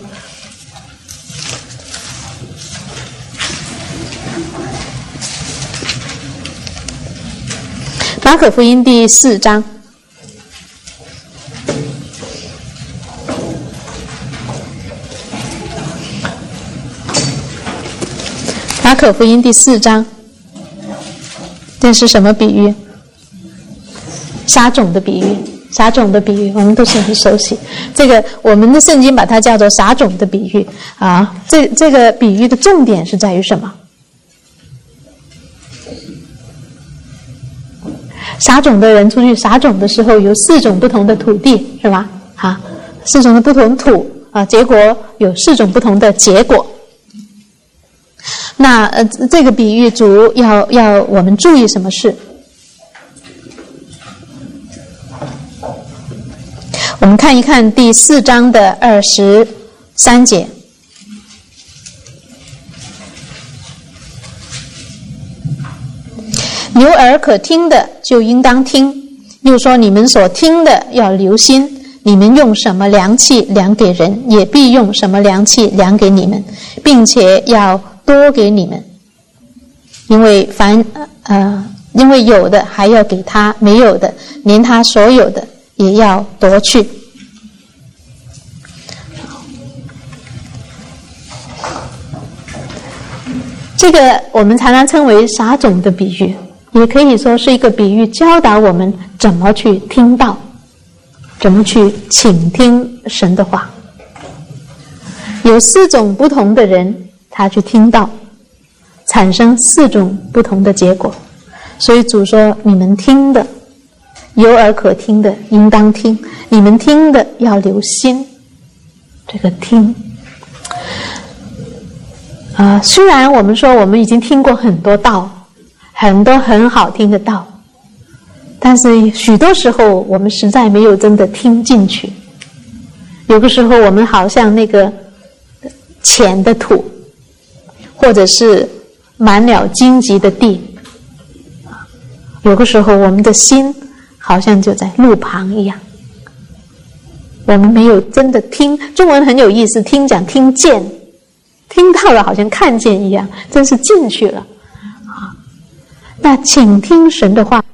马可福音第四章，马可福音第四章，这是什么比喻？撒种的比喻，撒种的比喻，我们都是很熟悉。这个我们的圣经把它叫做撒种的比喻啊。这这个比喻的重点是在于什么？撒种的人出去撒种的时候，有四种不同的土地，是吧？啊，四种的不同土啊，结果有四种不同的结果。那呃，这个比喻主要要我们注意什么事？我们看一看第四章的二十三节。有耳可听的就应当听，又说你们所听的要留心，你们用什么量器量给人，也必用什么量器量给你们，并且要多给你们。因为凡呃，因为有的还要给他，没有的连他所有的也要夺去。这个我们常常称为撒种的比喻，也可以说是一个比喻，教导我们怎么去听道，怎么去倾听神的话。有四种不同的人，他去听道。 产生四种不同的结果。所以主说，你们听的，有耳可听的应当听，你们听的要留心。这个听啊、呃，虽然我们说我们已经听过很多道，很多很好听的道，但是许多时候我们实在没有真的听进去。有的时候我们好像那个浅的土，或者是满了荆棘的地，有的时候我们的心好像就在路旁一样，我们没有真的听。中文很有意思，听讲听见，听到了好像看见一样，真是进去了啊。那请听神的话。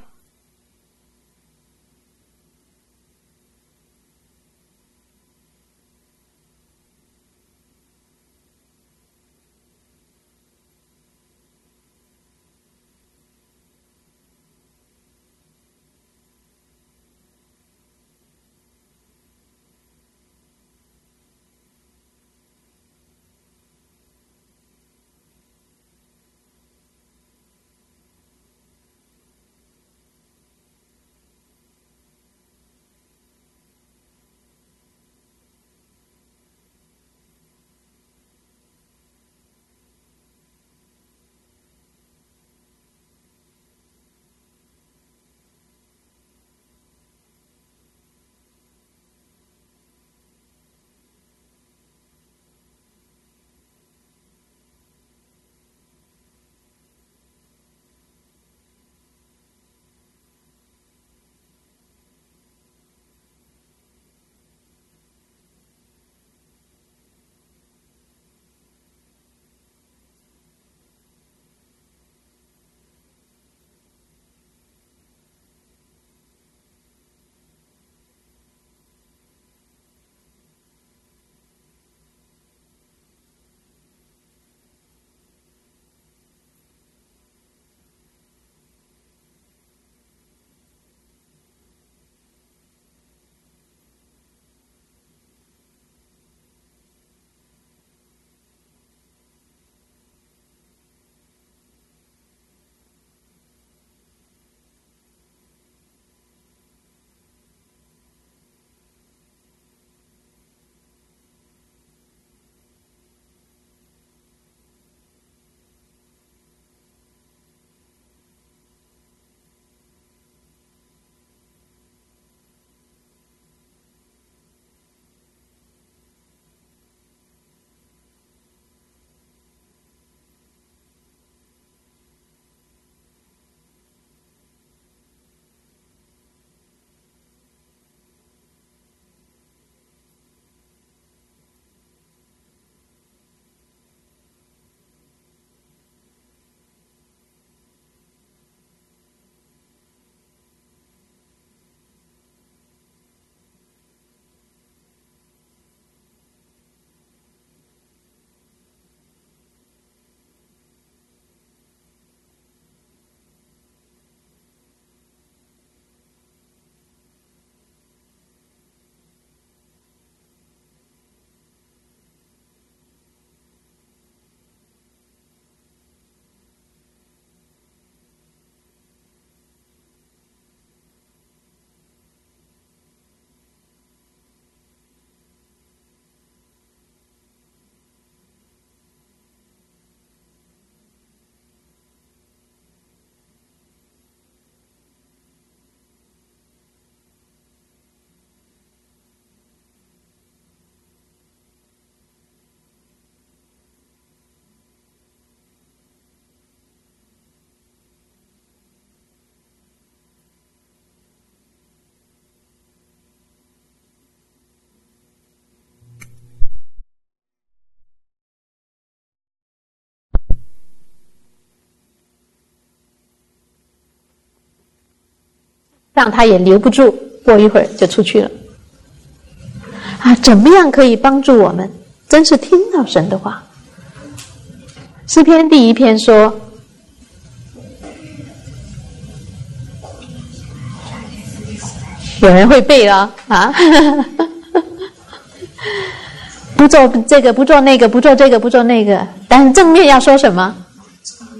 让他也留不住，过一会儿就出去了。啊，怎么样可以帮助我们真是听到神的话？诗篇第一篇说，有人会背了啊，不做这个，不做那个，不做这个，不做那个，但是正面要说什么？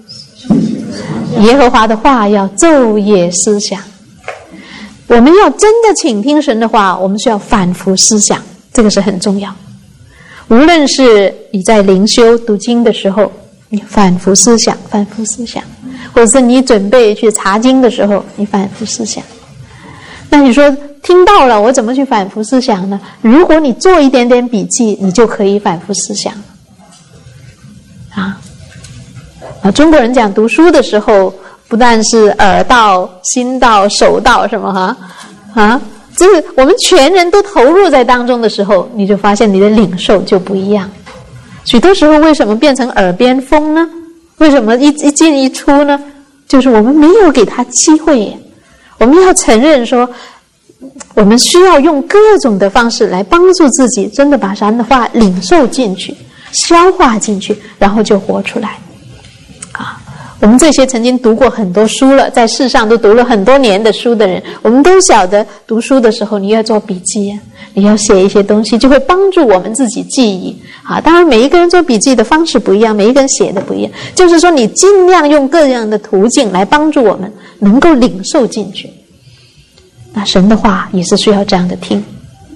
耶和华的话要昼夜思想。我们要真的倾听神的话，我们需要反复思想，这个是很重要。无论是你在灵修读经的时候，你反复思想，反复思想，或者是你准备去查经的时候，你反复思想。那你说听到了，我怎么去反复思想呢？如果你做一点点笔记，你就可以反复思想啊。啊，中国人讲读书的时候，不但是耳到、心到、手到，什么哈啊，就是我们全人都投入在当中的时候，你就发现你的领受就不一样。许多时候为什么变成耳边风呢？为什么一一进一出呢？就是我们没有给他机会。我们要承认说，我们需要用各种的方式来帮助自己，真的把神的话领受进去，消化进去，然后就活出来。啊，我们这些曾经读过很多书了，在世上都读了很多年的书的人，我们都晓得读书的时候你要做笔记啊，你要写一些东西，就会帮助我们自己记忆啊。当然每一个人做笔记的方式不一样，每一个人写的不一样，就是说你尽量用各样的途径来帮助我们能够领受进去。那神的话也是需要这样的听。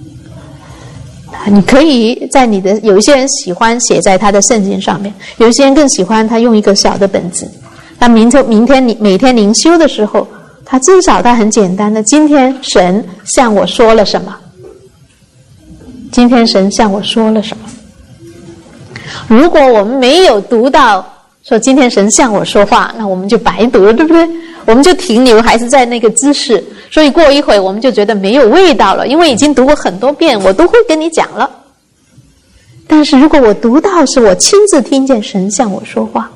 你可以在你的，有一些人喜欢写在他的圣经上面，有一些人更喜欢他用一个小的本子。那明天明天你每天灵修的时候，他至少他很简单的，今天神向我说了什么？今天神向我说了什么？如果我们没有读到说今天神向我说话，那我们就白读了，对不对？我们就停留还是在那个姿势，所以过一会我们就觉得没有味道了，因为已经读过很多遍，我都会跟你讲了。但是如果我读到是我亲自听见神向我说话，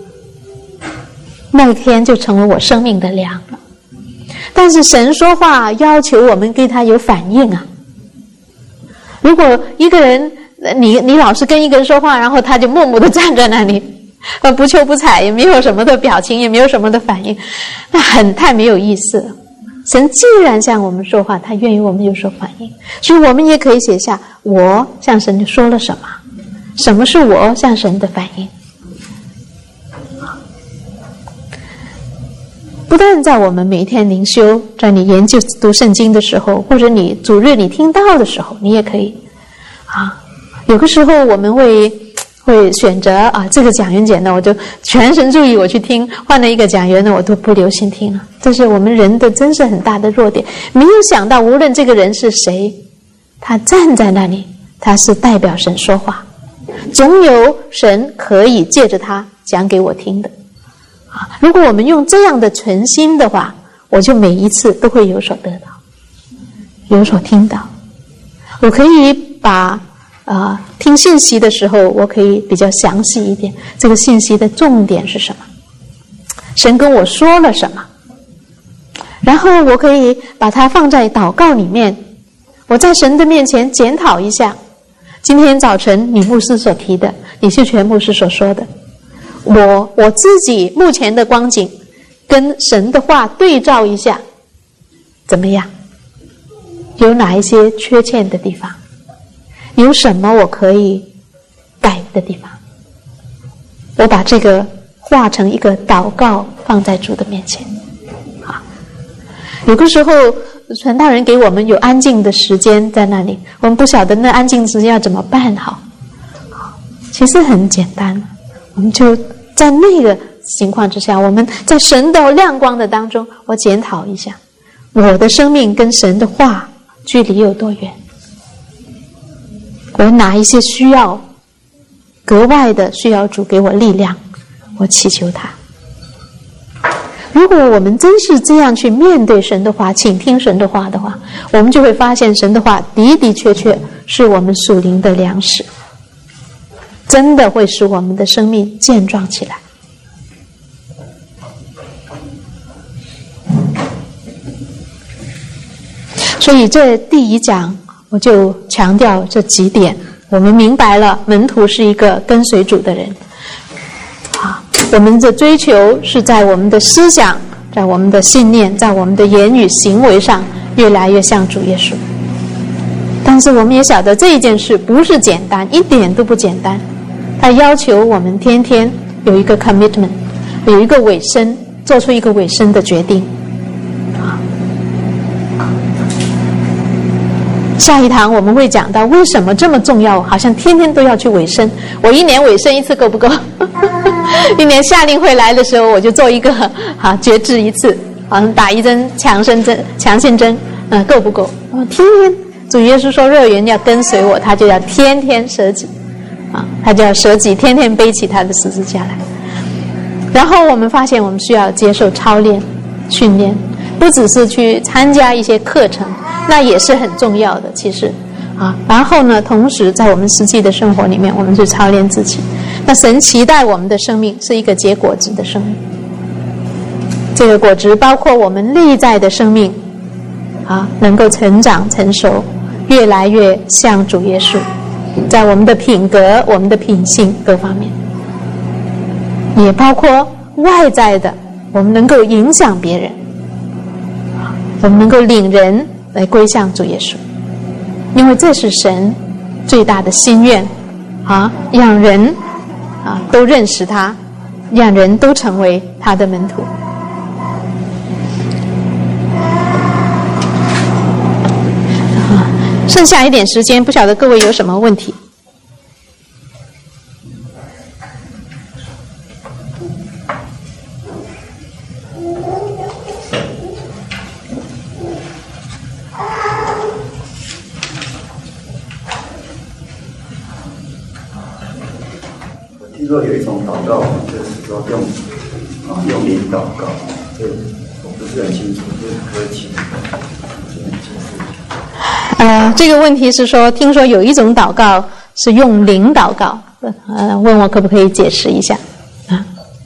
那天就成为我生命的粮了。但是神说话要求我们对他有反应啊。如果一个人你你老是跟一个人说话，然后他就默默地站在那里，呃，不瞅不睬，也没有什么的表情，也没有什么的反应，那很太没有意思了。神既然向我们说话，他愿意我们有所反应，所以我们也可以写下我向神说了什么，什么是我向神的反应。不但在我们每一天灵修，在你研究读圣经的时候，或者你主日你听到的时候，你也可以啊。有个时候我们会会选择啊，这个讲员讲的我就全神注意我去听，换了一个讲员呢我都不留心听了。这是我们人的真是很大的弱点。没有想到无论这个人是谁，他站在那里，他是代表神说话，总有神可以借着他讲给我听的啊。如果我们用这样的存心的话，我就每一次都会有所得到，有所听到。我可以把啊、呃，听信息的时候，我可以比较详细一点。这个信息的重点是什么？神跟我说了什么？然后我可以把它放在祷告里面，我在神的面前检讨一下。今天早晨李牧师所提的，李秀全牧师所说的，我我自己目前的光景，跟神的话对照一下，怎么样？有哪一些缺欠的地方？有什么我可以改的地方？我把这个化成一个祷告，放在主的面前。好，有个时候传道人给我们有安静的时间在那里，我们不晓得那安静的时间要怎么办好。其实很简单，我们就在那个情况之下，我们在神的亮光的当中，我检讨一下我的生命跟神的话距离有多远，我哪一些需要格外的需要主给我力量，我祈求他。如果我们真是这样去面对神的话，倾听神的话的话，我们就会发现神的话的的确确是我们属灵的粮食，真的会使我们的生命健壮起来。所以这第一讲我就强调这几点，我们明白了门徒是一个跟随主的人啊，我们的追求是在我们的思想，在我们的信念，在我们的言语行为上越来越像主耶稣。但是我们也晓得这一件事不是简单，一点都不简单，它要求我们天天有一个 commitment， 有一个委身， 做出一个委身的决定。下一堂我们会讲到为什么这么重要，好像天天都要去委身。我一年委身一次够不够？一年夏令会来的时候，我就做一个啊决志一次，好像打一针强身针、强心针，嗯、呃，够不够？啊，天天主耶稣说，若人要跟随我，他就要天天舍己，啊，他就要舍己，天天背起他的十字架来。然后我们发现，我们需要接受操练、训练，不只是去参加一些课程。那也是很重要的，其实，啊，然后呢，同时在我们实际的生活里面，我们去操练自己。那神期待我们的生命是一个结果子的生命，这个果子包括我们内在的生命，啊，能够成长成熟，越来越像主耶稣，在我们的品格、我们的品性各方面，也包括外在的，我们能够影响别人，我们能够领人来归向主耶稣，因为这是神最大的心愿啊，让人啊都认识他，让人都成为他的门徒。啊，剩下一点时间，不晓得各位有什么问题？ 听说有一种祷告，就是说用啊用灵祷告，这我不是很清楚，这可以请呃，这个问题是说，听说有一种祷告是用灵祷告，呃，问我可不可以解释一下啊？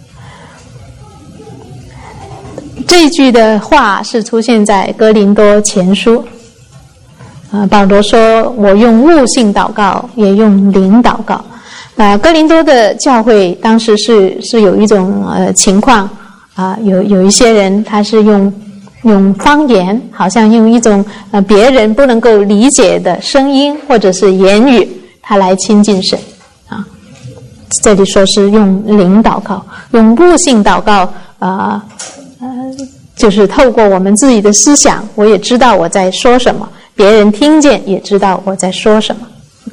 这一句的话是出现在哥林多前书，啊，保罗说：“我用悟性祷告，也用灵祷告。”啊，哥林多的教会当时是是有一种呃情况啊，有有一些人他是用用方言，好像用一种呃别人不能够理解的声音或者是言语，他来亲近神啊。这里说是用灵祷告，用悟性祷告啊，呃，就是透过我们自己的思想，我也知道我在说什么，别人听见也知道我在说什么。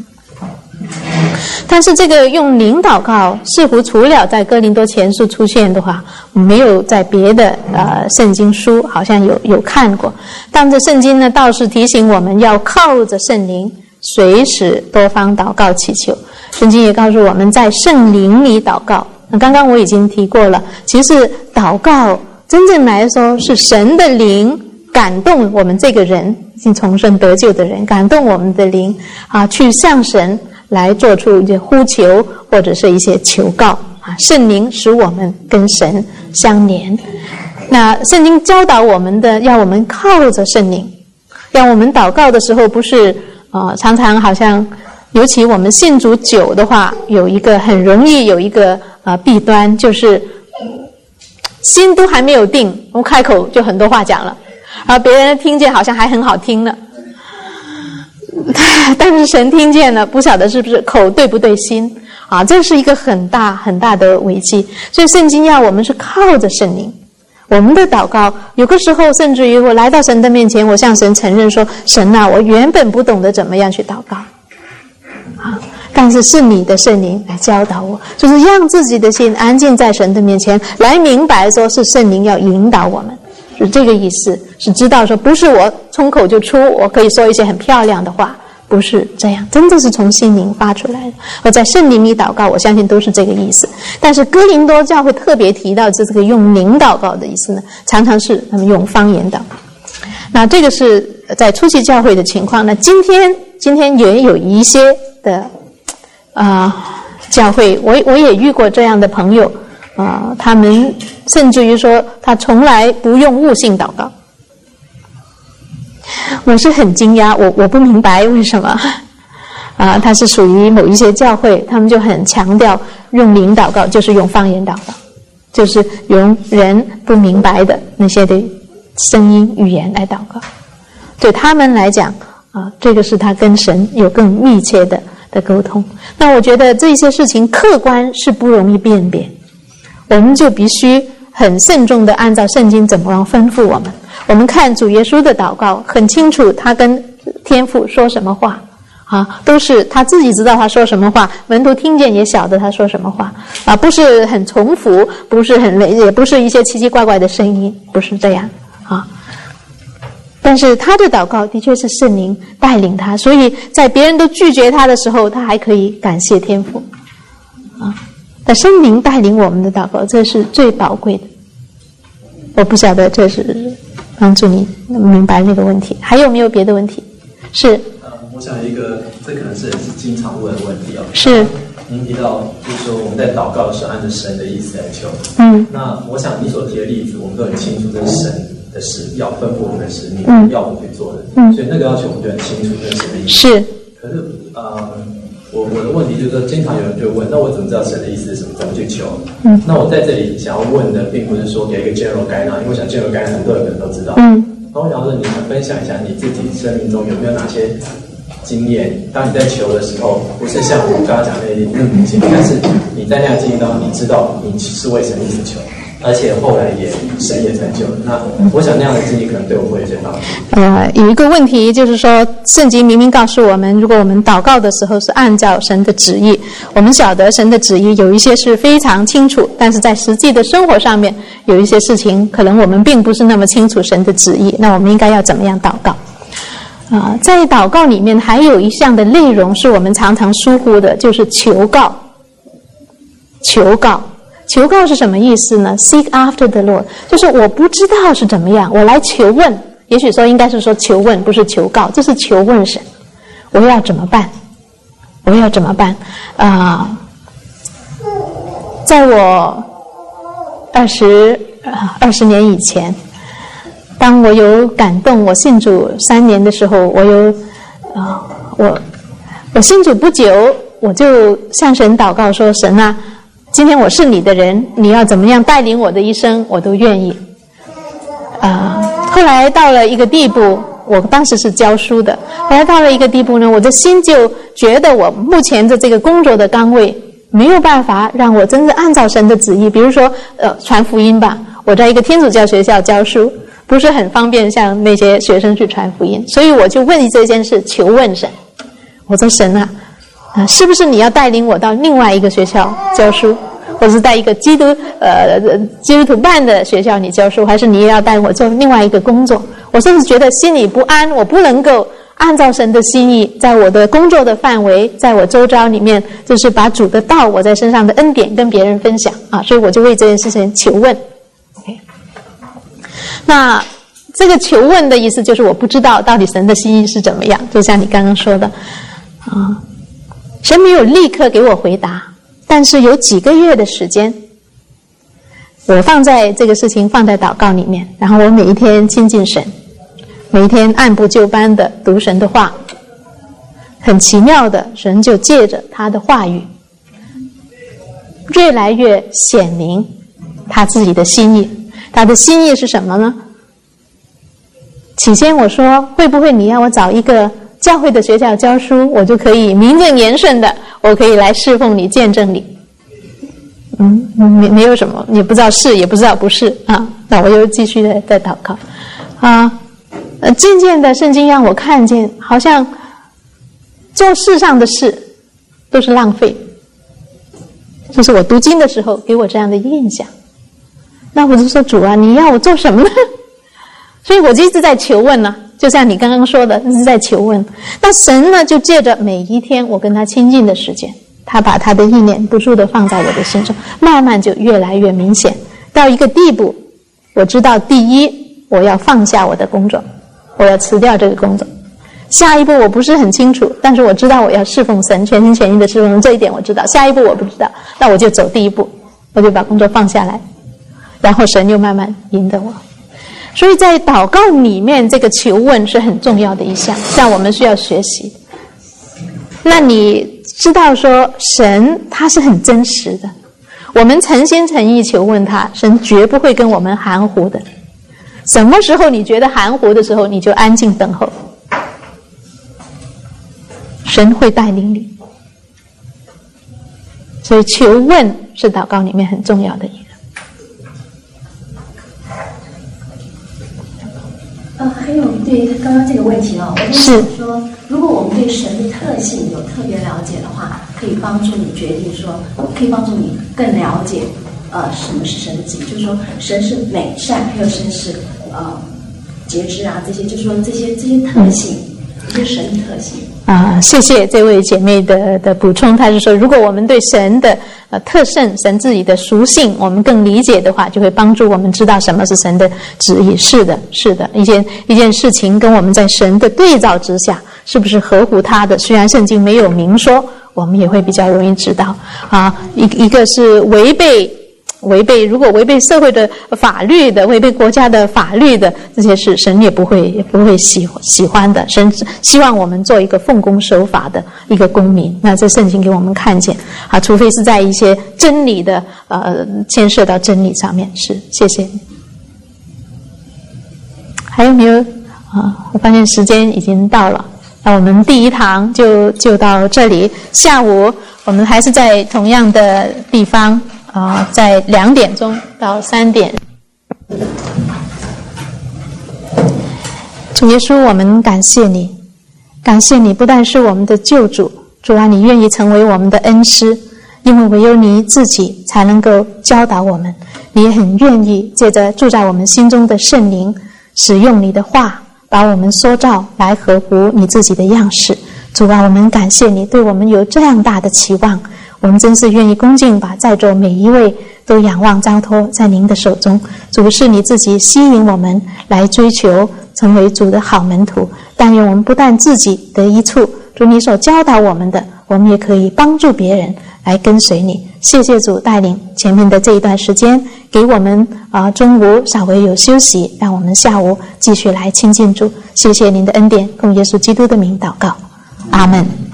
但是这个用灵祷告似乎除了在哥林多前书出现的话，没有在别的呃圣经书好像有有看过。但这圣经呢倒是提醒我们要靠着圣灵，随时多方祷告祈求。圣经也告诉我们在圣灵里祷告。那刚刚我已经提过了，其实祷告真正来说是神的灵感动我们这个人已经重生得救的人，感动我们的灵啊，去向神来做出一些呼求或者是一些求告啊，圣灵使我们跟神相连。那圣经教导我们的，要我们靠着圣灵，让我们祷告的时候不是呃常常好像，尤其我们信主久的话，有一个很容易有一个呃弊端，就是心都还没有定，我们开口就很多话讲了，然后别人听见好像还很好听呢。但是神听见了，不晓得是不是口对不对心啊？这是一个很大很大的危机。所以圣经要我们是靠着圣灵，我们的祷告有个时候甚至于我来到神的面前，我向神承认说：神啊，我原本不懂得怎么样去祷告啊，但是是你的圣灵来教导我，就是让自己的心安静在神的面前，来明白说是圣灵要引导我们。是这个意思，是知道说不是我冲口就出，我可以说一些很漂亮的话，不是这样，真的是从心灵发出来的。我在圣灵里祷告，我相信都是这个意思。但是哥林多教会特别提到这个用灵祷告的意思呢，常常是他们用方言祷告。那这个是在初期教会的情况。那今天今天也有一些的啊、呃、教会，我我也遇过这样的朋友。啊、呃，他们甚至于说他从来不用悟性祷告，我是很惊讶，我我不明白为什么啊、呃，他是属于某一些教会，他们就很强调用灵祷告就是用方言祷告，就是用人不明白的那些的声音语言来祷告，对他们来讲啊、呃，这个是他跟神有更密切的的沟通。那我觉得这些事情客观是不容易辨别。我们就必须很慎重的按照圣经怎么样吩咐我们。我们看主耶稣的祷告，很清楚他跟天父说什么话啊，都是他自己知道他说什么话，门徒听见也晓得他说什么话啊，不是很重复，不是很也不是一些奇奇怪怪的声音，不是这样啊。但是他的祷告的确是圣灵带领他，所以在别人都拒绝他的时候，他还可以感谢天父啊。但圣灵带领我们的祷告，这是最宝贵的。我不晓得这是帮助你明白那个问题，还有没有别的问题？是。 呃，我想一个，这可能是是经常问的问题哦。 是。 您提到就是说我们在祷告的时候按照神的意思来求。 嗯。 那我想你所提的例子，我们都很清楚，这是神的使要吩咐我们的使命， 嗯、 要我们去做的。 嗯。 所以那个要求我们就很清楚，这是神的意思。 是。 可是呃。我我的问题就是说，经常有人就问，那我怎么知道神的意思是什么？怎么去求？嗯，那我在这里想要问的，并不是说给一个 general guideline，因为我想 general guideline 很多人可能都知道。嗯，那我想说，你们分享一下你自己生命中有没有哪些经验？当你在求的时候，不是像我刚刚讲的那么明显，但是你在那样经历当中，你知道你是为神意思求，而且后来也神也成就了。那我想那样的经历可能对我会有些帮助。 呃，有一个问题就是说，圣经明明告诉我们，如果我们祷告的时候是按照神的旨意，我们晓得神的旨意有一些是非常清楚，但是在实际的生活上面有一些事情可能我们并不是那么清楚神的旨意，那我们应该要怎么样祷告？啊、呃，在祷告里面还有一项的内容是我们常常疏忽的，就是求告。求告。求告是什么意思呢？ Seek after the Lord， 就是我不知道是怎么样，我来求问。也许说应该是说求问，不是求告，这是求问神。我要怎么办？我要怎么办？啊、呃，在我二十二十年以前，当我有感动，我信主三年的时候，我有啊、呃，我我信主不久，我就向神祷告说：神啊，今天我是你的人，你要怎么样带领我的一生，我都愿意。啊、呃，后来到了一个地步，我当时是教书的，后来到了一个地步呢，我的心就觉得我目前的这个工作的岗位没有办法让我真正按照神的旨意，比如说呃传福音吧，我在一个天主教学校教书，不是很方便向那些学生去传福音，所以我就问这件事，求问神。我说神啊，啊，是不是你要带领我到另外一个学校教书，或者是在一个基督呃基督徒办的学校你教书，还是你也要带我做另外一个工作？我甚至觉得心里不安，我不能够按照神的心意，在我的工作的范围，在我周遭里面，就是把主的道我在身上的恩典跟别人分享啊，所以我就为这件事情求问。OK， 那这个求问的意思就是我不知道到底神的心意是怎么样，就像你刚刚说的啊，神没有立刻给我回答，但是有几个月的时间，我放在这个事情放在祷告里面，然后我每一天亲近神，每一天按部就班的读神的话，很奇妙的，神就借着他的话语越来越显明他自己的心意。他的心意是什么呢？起先我说会不会你要我找一个教会的学校教书，我就可以名正言顺的，我可以来侍奉你见证你。嗯，没没有什么，也不知道是也不知道不是啊。那我又继续的在祷告啊。呃，渐渐的圣经让我看见，好像做世上的事都是浪费，就是我读经的时候给我这样的印象。那我就说主啊，你要我做什么呢？所以我就一直在求问呢、啊，就像你刚刚说的，一直在求问。那神呢，就借着每一天我跟他亲近的时间，他把他的意念不住的放在我的心中，慢慢就越来越明显，到一个地步，我知道第一，我要放下我的工作，我要辞掉这个工作。下一步我不是很清楚，但是我知道我要侍奉神，全心全意的侍奉神，这一点我知道。下一步我不知道，那我就走第一步，我就把工作放下来，然后神就慢慢引导我。所以在祷告里面，这个求问是很重要的一项，像我们需要学习。那你知道说神他是很真实的，我们诚心诚意求问他，神绝不会跟我们含糊的。什么时候你觉得含糊的时候，你就安静等候，神会带领你。所以求问是祷告里面很重要的一个。 对刚刚这个问题哦，我在想说，如果我们对神的特性有特别了解的话，可以帮助你决定说，可以帮助你更了解呃什么是神的旨意，就是说神是美善，还有神是呃节制啊，这些就是说这些这些特性，这些神的特性。 啊，谢谢这位姐妹的的补充。她是说，如果我们对神的呃特性、神自己的属性，我们更理解的话，就会帮助我们知道什么是神的旨意。是的，是的，一件一件事情跟我们在神的对照之下，是不是合乎他的？虽然圣经没有明说，我们也会比较容易知道。啊，一一个是违背。违背如果违背社会的法律的，违背国家的法律的这些事，神也不会也不会喜喜欢的。神希望我们做一个奉公守法的一个公民。那这圣经给我们看见啊，除非是在一些真理的呃牵涉到真理上面。是，谢谢你。还有没有啊？我发现时间已经到了，那我们第一堂就就到这里。下午我们还是在同样的地方。啊、呃，在两点钟到三点。主耶稣，我们感谢你，感谢你不但是我们的救主，主啊，你愿意成为我们的恩师，因为唯有你自己才能够教导我们。你也很愿意借着住在我们心中的圣灵，使用你的话，把我们塑造来合乎你自己的样式。主啊，我们感谢你对我们有这样大的期望。我们真是愿意恭敬把在座每一位都仰望交托在您的手中。主，是你自己吸引我们来追求成为主的好门徒，但愿我们不但自己得益处，主你所教导我们的，我们也可以帮助别人来跟随你。谢谢主带领前面的这一段时间，给我们啊、呃、中午稍微有休息，让我们下午继续来亲近主。谢谢您的恩典，奉耶稣基督的名祷告，阿们。